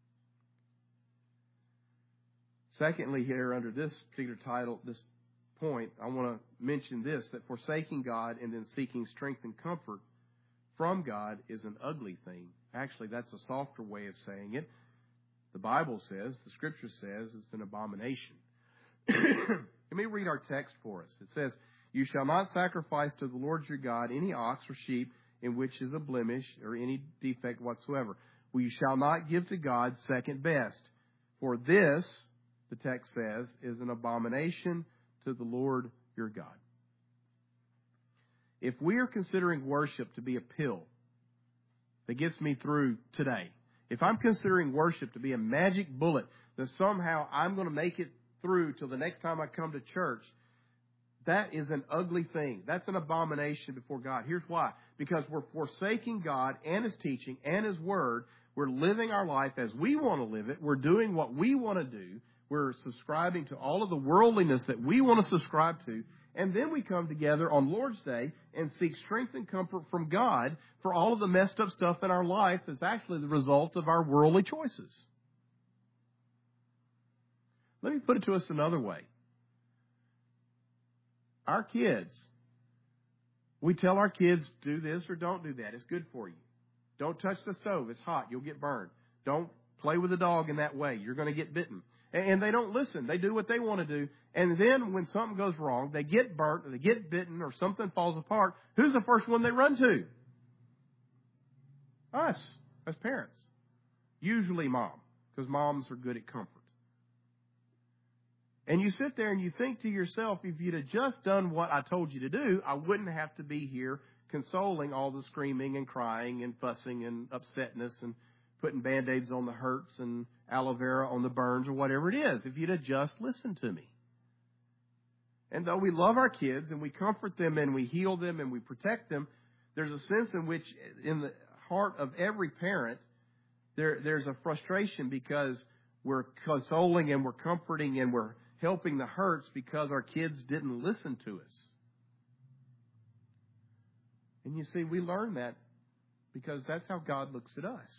Secondly, here under this particular title, this point, I want to mention this, that forsaking God and then seeking strength and comfort from God is an ugly thing. Actually, that's a softer way of saying it. The Bible says, the Scripture says, it's an abomination. Let me read our text for us. It says, You shall not sacrifice to the Lord your God any ox or sheep in which is a blemish or any defect whatsoever. Well, you shall not give to God second best. For this, the text says, is an abomination to the Lord your God. If we are considering worship to be a pill that gets me through today, if I'm considering worship to be a magic bullet that somehow I'm going to make it through till the next time I come to church, that is an ugly thing. That's an abomination before God. Here's why. Because we're forsaking God and His teaching and His Word. We're living our life as we want to live it. We're doing what we want to do. We're subscribing to all of the worldliness that we want to subscribe to. And then we come together on Lord's Day and seek strength and comfort from God for all of the messed up stuff in our life that's actually the result of our worldly choices. Let me put it to us another way. Our kids, we tell our kids, do this or don't do that. It's good for you. Don't touch the stove. It's hot. You'll get burned. Don't play with a dog in that way. You're going to get bitten. And they don't listen. They do what they want to do. And then when something goes wrong, they get burnt, or they get bitten, or something falls apart. Who's the first one they run to? Us, as parents. Usually mom, because moms are good at comfort. And you sit there and you think to yourself, if you'd have just done what I told you to do, I wouldn't have to be here consoling all the screaming and crying and fussing and upsetness and putting Band-Aids on the hurts and aloe vera on the burns or whatever it is, if you'd have just listened to me. And though we love our kids and we comfort them and we heal them and we protect them, there's a sense in which in the heart of every parent, there's a frustration because we're consoling and we're comforting and we're helping the hurts because our kids didn't listen to us. And you see, we learn that because that's how God looks at us.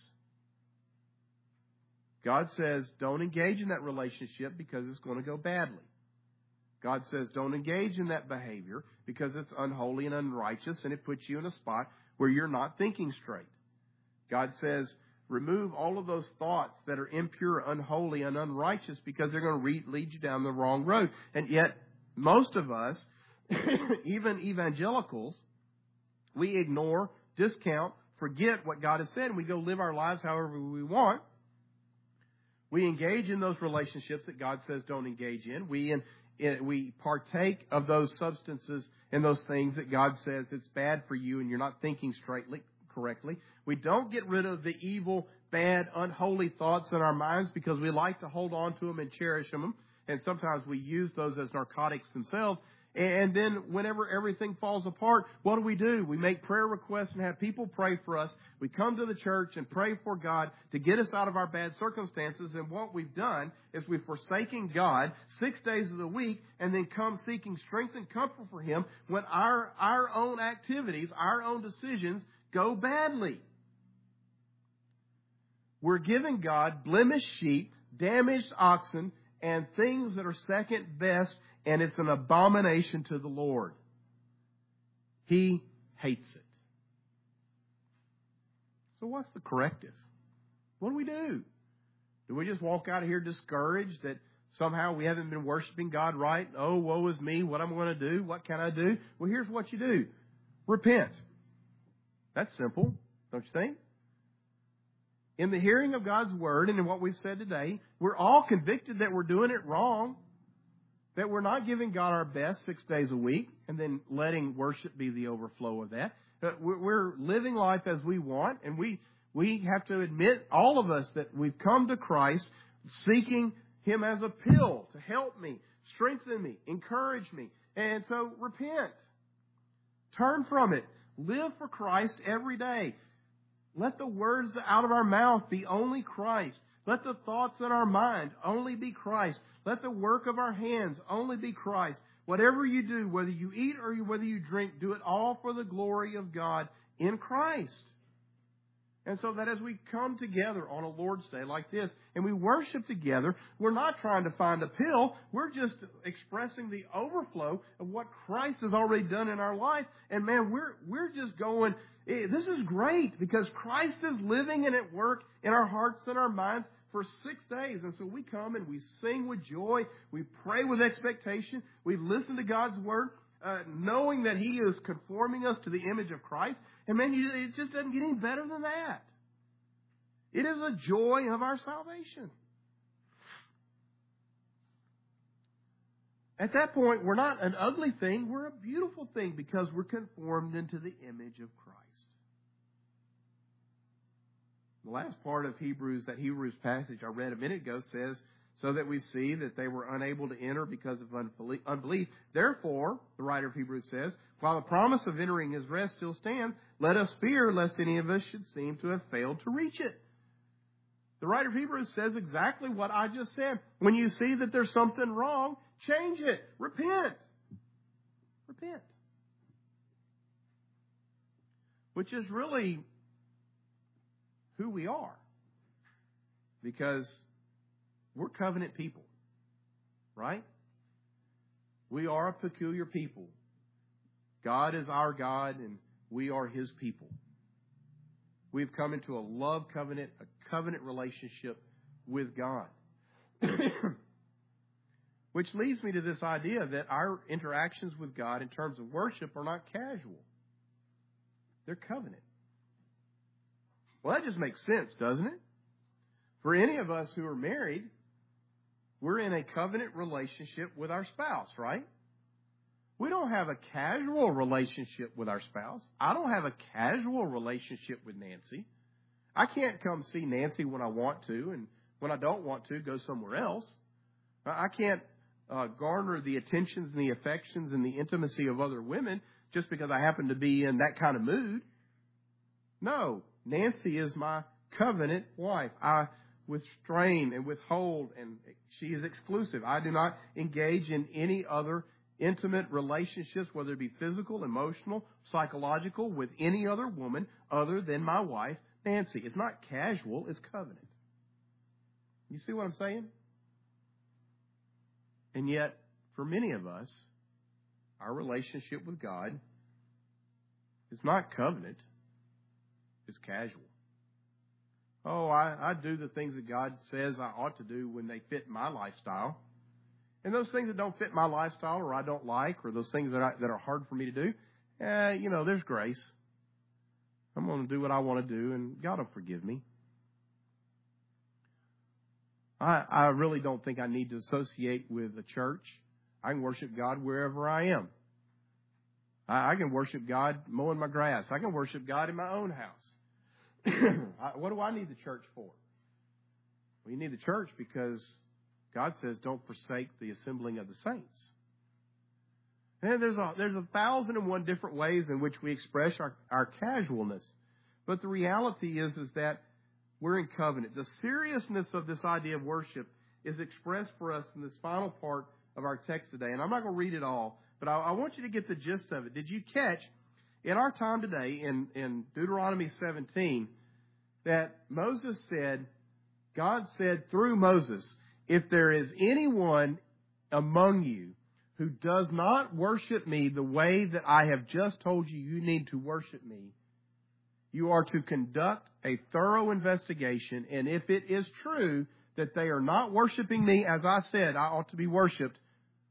God says, don't engage in that relationship because it's going to go badly. God says, don't engage in that behavior because it's unholy and unrighteous and it puts you in a spot where you're not thinking straight. God says, remove all of those thoughts that are impure, unholy, and unrighteous because they're going to lead you down the wrong road. And yet, most of us, even evangelicals, we ignore, discount, forget what God has said, and we go live our lives however we want. We engage in those relationships that God says don't engage in. We partake of those substances and those things that God says it's bad for you and you're not thinking correctly. We don't get rid of the evil, bad, unholy thoughts in our minds because we like to hold on to them and cherish them. And sometimes we use those as narcotics themselves. And then whenever everything falls apart, what do? We make prayer requests and have people pray for us. We come to the church and pray for God to get us out of our bad circumstances. And what we've done is we've forsaken God 6 days of the week and then come seeking strength and comfort for Him when our own activities, our own decisions go badly. We're giving God blemished sheep, damaged oxen, and things that are second best, and it's an abomination to the Lord. He hates it. So what's the corrective? What do? Do we just walk out of here discouraged that somehow we haven't been worshiping God right? Oh, woe is me. What am I going to do? What can I do? Well, here's what you do. Repent. That's simple, don't you think? In the hearing of God's Word and in what we've said today, we're all convicted that we're doing it wrong, that we're not giving God our best 6 days a week and then letting worship be the overflow of that. We're living life as we want, and we have to admit, all of us, that we've come to Christ seeking Him as a pill to help me, strengthen me, encourage me. And so repent. Turn from it. Live for Christ every day. Let the words out of our mouth be only Christ. Let the thoughts in our mind only be Christ. Let the work of our hands only be Christ. Whatever you do, whether you eat or whether you drink, do it all for the glory of God in Christ. And so that as we come together on a Lord's Day like this and we worship together, we're not trying to find a pill. We're just expressing the overflow of what Christ has already done in our life. And man, we're just going, this is great because Christ is living and at work in our hearts and our minds for 6 days. And so we come and we sing with joy. We pray with expectation. We listen to God's Word. knowing that He is conforming us to the image of Christ. And man, it just doesn't get any better than that. It is a joy of our salvation. At that point, we're not an ugly thing, we're a beautiful thing because we're conformed into the image of Christ. The last part of Hebrews, that Hebrews passage I read a minute ago, says, so that we see that they were unable to enter because of unbelief. Therefore, the writer of Hebrews says, while the promise of entering His rest still stands, let us fear lest any of us should seem to have failed to reach it. The writer of Hebrews says exactly what I just said. When you see that there's something wrong, change it. Repent. Repent. Which is really who we are. Because we're covenant people. Right? We are a peculiar people. God is our God and we are His people. We've come into a love covenant, a covenant relationship with God. Which leads me to this idea that our interactions with God in terms of worship are not casual. They're covenant. Well, that just makes sense, doesn't it? For any of us who are married, we're in a covenant relationship with our spouse, right? We don't have a casual relationship with our spouse. I don't have a casual relationship with Nancy. I can't come see Nancy when I want to, and when I don't want to, go somewhere else. I can't garner the attentions and the affections and the intimacy of other women just because I happen to be in that kind of mood. No, Nancy is my covenant wife. I restrain and withhold, and she is exclusive. I do not engage in any other intimate relationships, whether it be physical, emotional, psychological, with any other woman other than my wife, Nancy. It's not casual, it's covenant. You see what I'm saying? And yet, for many of us, our relationship with God is not covenant, it's casual. Oh, I do the things that God says I ought to do when they fit my lifestyle. And those things that don't fit my lifestyle or I don't like, or those things that are hard for me to do, there's grace. I'm going to do what I want to do, and God will forgive me. I really don't think I need to associate with a church. I can worship God wherever I am. I can worship God mowing my grass. I can worship God in my own house. What do I need the church for? Well, you need the church because God says don't forsake the assembling of the saints. And there's 1,001 different ways in which we express our casualness. But the reality is that we're in covenant. The seriousness of this idea of worship is expressed for us in this final part of our text today. And I'm not going to read it all, but I want you to get the gist of it. Did you catch in our time today in Deuteronomy 17 that Moses said, God said through Moses, if there is anyone among you who does not worship me the way that I have just told you you need to worship me, you are to conduct a thorough investigation, and if it is true that they are not worshiping me as I said I ought to be worshiped,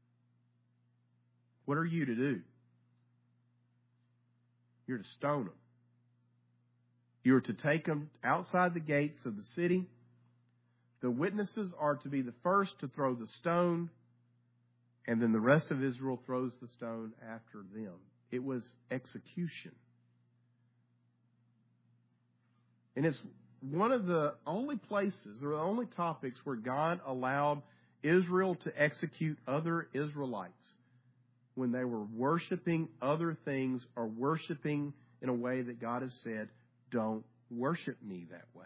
what are you to do? You're to stone them. You're to take them outside the gates of the city. The witnesses are to be the first to throw the stone, and then the rest of Israel throws the stone after them. It was execution. And it's one of the only places or the only topics where God allowed Israel to execute other Israelites when they were worshiping other things or worshiping in a way that God has said, don't worship me that way.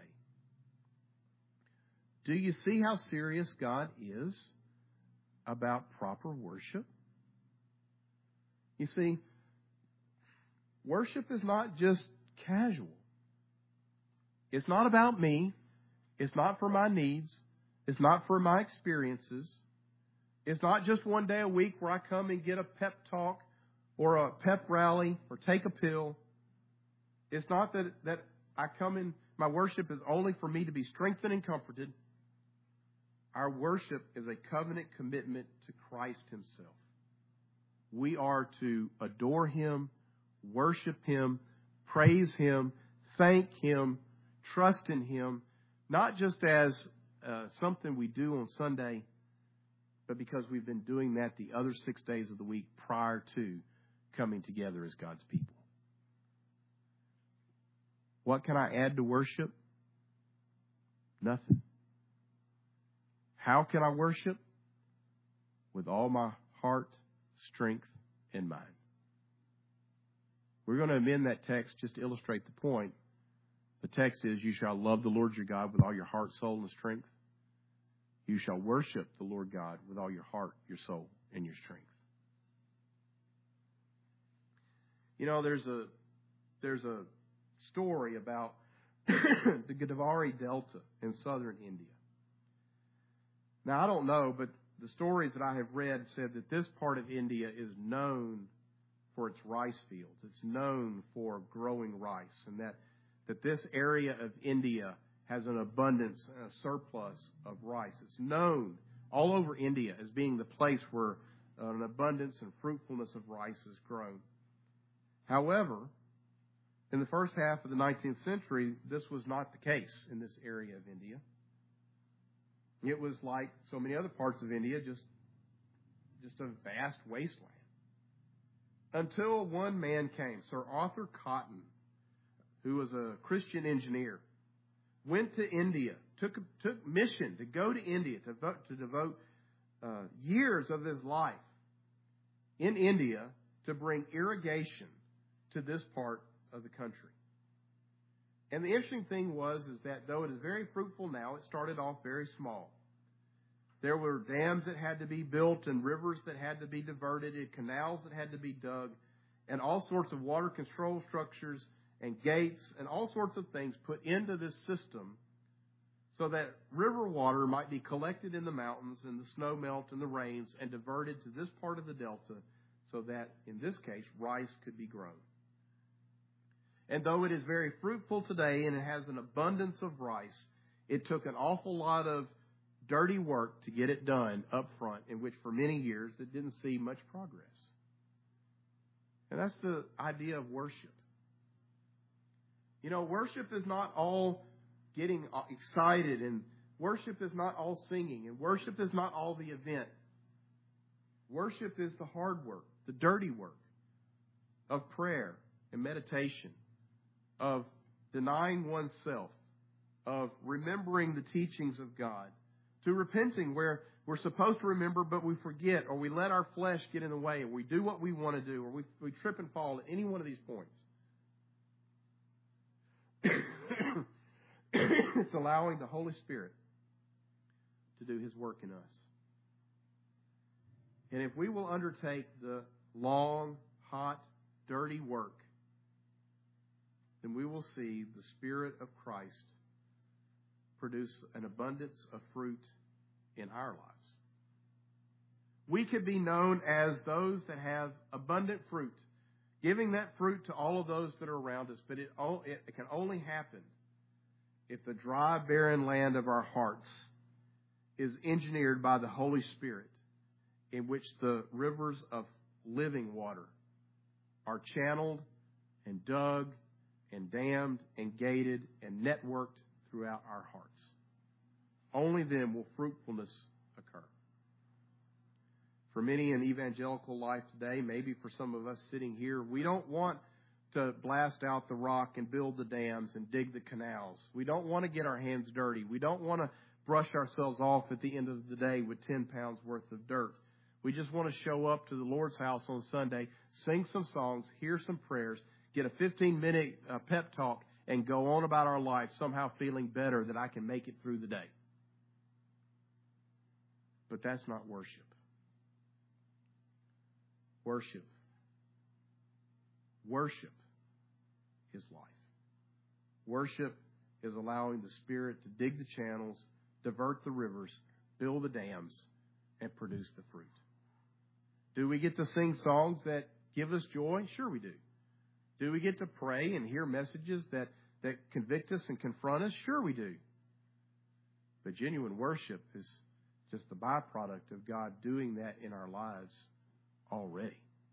Do you see how serious God is about proper worship? You see, worship is not just casual. It's not about me. It's not for my needs. It's not for my experiences. It's not just one day a week where I come and get a pep talk or a pep rally or take a pill. It's not that I come in, my worship is only for me to be strengthened and comforted. Our worship is a covenant commitment to Christ Himself. We are to adore Him, worship Him, praise Him, thank Him, trust in Him, not just as something we do on Sunday, but because we've been doing that the other 6 days of the week prior to coming together as God's people. What can I add to worship? Nothing. How can I worship? With all my heart, strength, and mind. We're going to amend that text just to illustrate the point. The text is, you shall love the Lord your God with all your heart, soul, and strength. You shall worship the Lord God with all your heart, your soul, and your strength. You know, there's a story about the Godavari Delta in southern India. Now, I don't know, but the stories that I have read said that this part of India is known for its rice fields. It's known for growing rice, and that this area of India has an abundance and a surplus of rice. It's known all over India as being the place where an abundance and fruitfulness of rice is grown. However, in the first half of the 19th century, this was not the case in this area of India. It was like so many other parts of India, just a vast wasteland. Until one man came, Sir Arthur Cotton, who was a Christian engineer, went to India, took mission to go to India, to devote years of his life in India to bring irrigation to this part of the country. And the interesting thing is that though it is very fruitful now, it started off very small. There were dams that had to be built and rivers that had to be diverted and canals that had to be dug and all sorts of water control structures and gates and all sorts of things put into this system so that river water might be collected in the mountains and the snow melt and the rains and diverted to this part of the delta so that, in this case, rice could be grown. And though it is very fruitful today and it has an abundance of rice, it took an awful lot of dirty work to get it done up front, in which for many years it didn't see much progress. And that's the idea of worship. You know, worship is not all getting excited, and worship is not all singing, and worship is not all the event. Worship is the hard work, the dirty work of prayer and meditation, of denying oneself, of remembering the teachings of God, to repenting where we're supposed to remember but we forget, or we let our flesh get in the way, or we do what we want to do, or we trip and fall at any one of these points. It's allowing the Holy Spirit to do His work in us. And if we will undertake the long, hot, dirty work, then we will see the Spirit of Christ produce an abundance of fruit in our lives. We could be known as those that have abundant fruit, giving that fruit to all of those that are around us, but it can only happen if the dry, barren land of our hearts is engineered by the Holy Spirit, in which the rivers of living water are channeled and dug and dammed and gated and networked throughout our hearts. Only then will fruitfulness occur. For many in evangelical life today, maybe for some of us sitting here, we don't want to blast out the rock and build the dams and dig the canals. We don't want to get our hands dirty. We don't want to brush ourselves off at the end of the day with 10 pounds worth of dirt. We just want to show up to the Lord's house on Sunday, sing some songs, hear some prayers, get a 15-minute pep talk, and go on about our life somehow feeling better that I can make it through the day. But that's not worship. Worship is life. Worship is allowing the Spirit to dig the channels, divert the rivers, build the dams, and produce the fruit. Do we get to sing songs that give us joy? Sure we do. Do we get to pray and hear messages that convict us and confront us? Sure we do. But genuine worship is just the byproduct of God doing that in our lives already.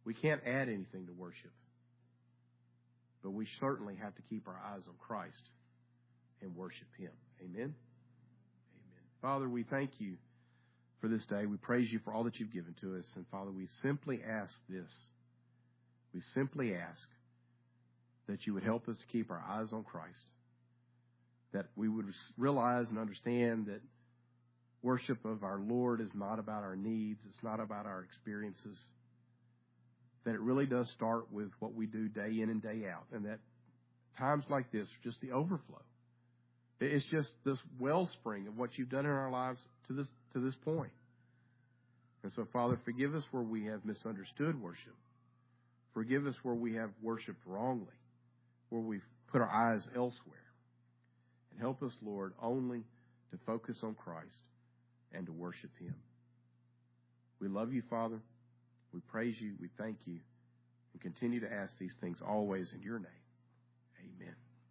We can't add anything to worship. But we certainly have to keep our eyes on Christ and worship Him. Amen? Amen. Father, we thank you for this day. We praise you for all that you've given to us. And Father, we simply ask this. We simply ask that you would help us to keep our eyes on Christ. That we would realize and understand that worship of our Lord is not about our needs. It's not about our experiences. That it really does start with what we do day in and day out. And that times like this are just the overflow. It's just this wellspring of what you've done in our lives to this point. And so, Father, forgive us where we have misunderstood worship. Forgive us where we have worshiped wrongly, where we've put our eyes elsewhere. And help us, Lord, only to focus on Christ and to worship Him. We love you, Father. We praise you. We thank you. And continue to ask these things always in your name. Amen.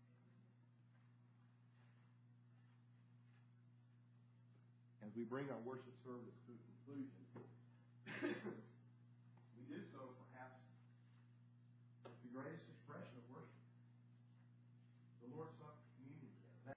As we bring our worship service to a conclusion, we do so perhaps the greatest expression of worship. The Lord's Supper.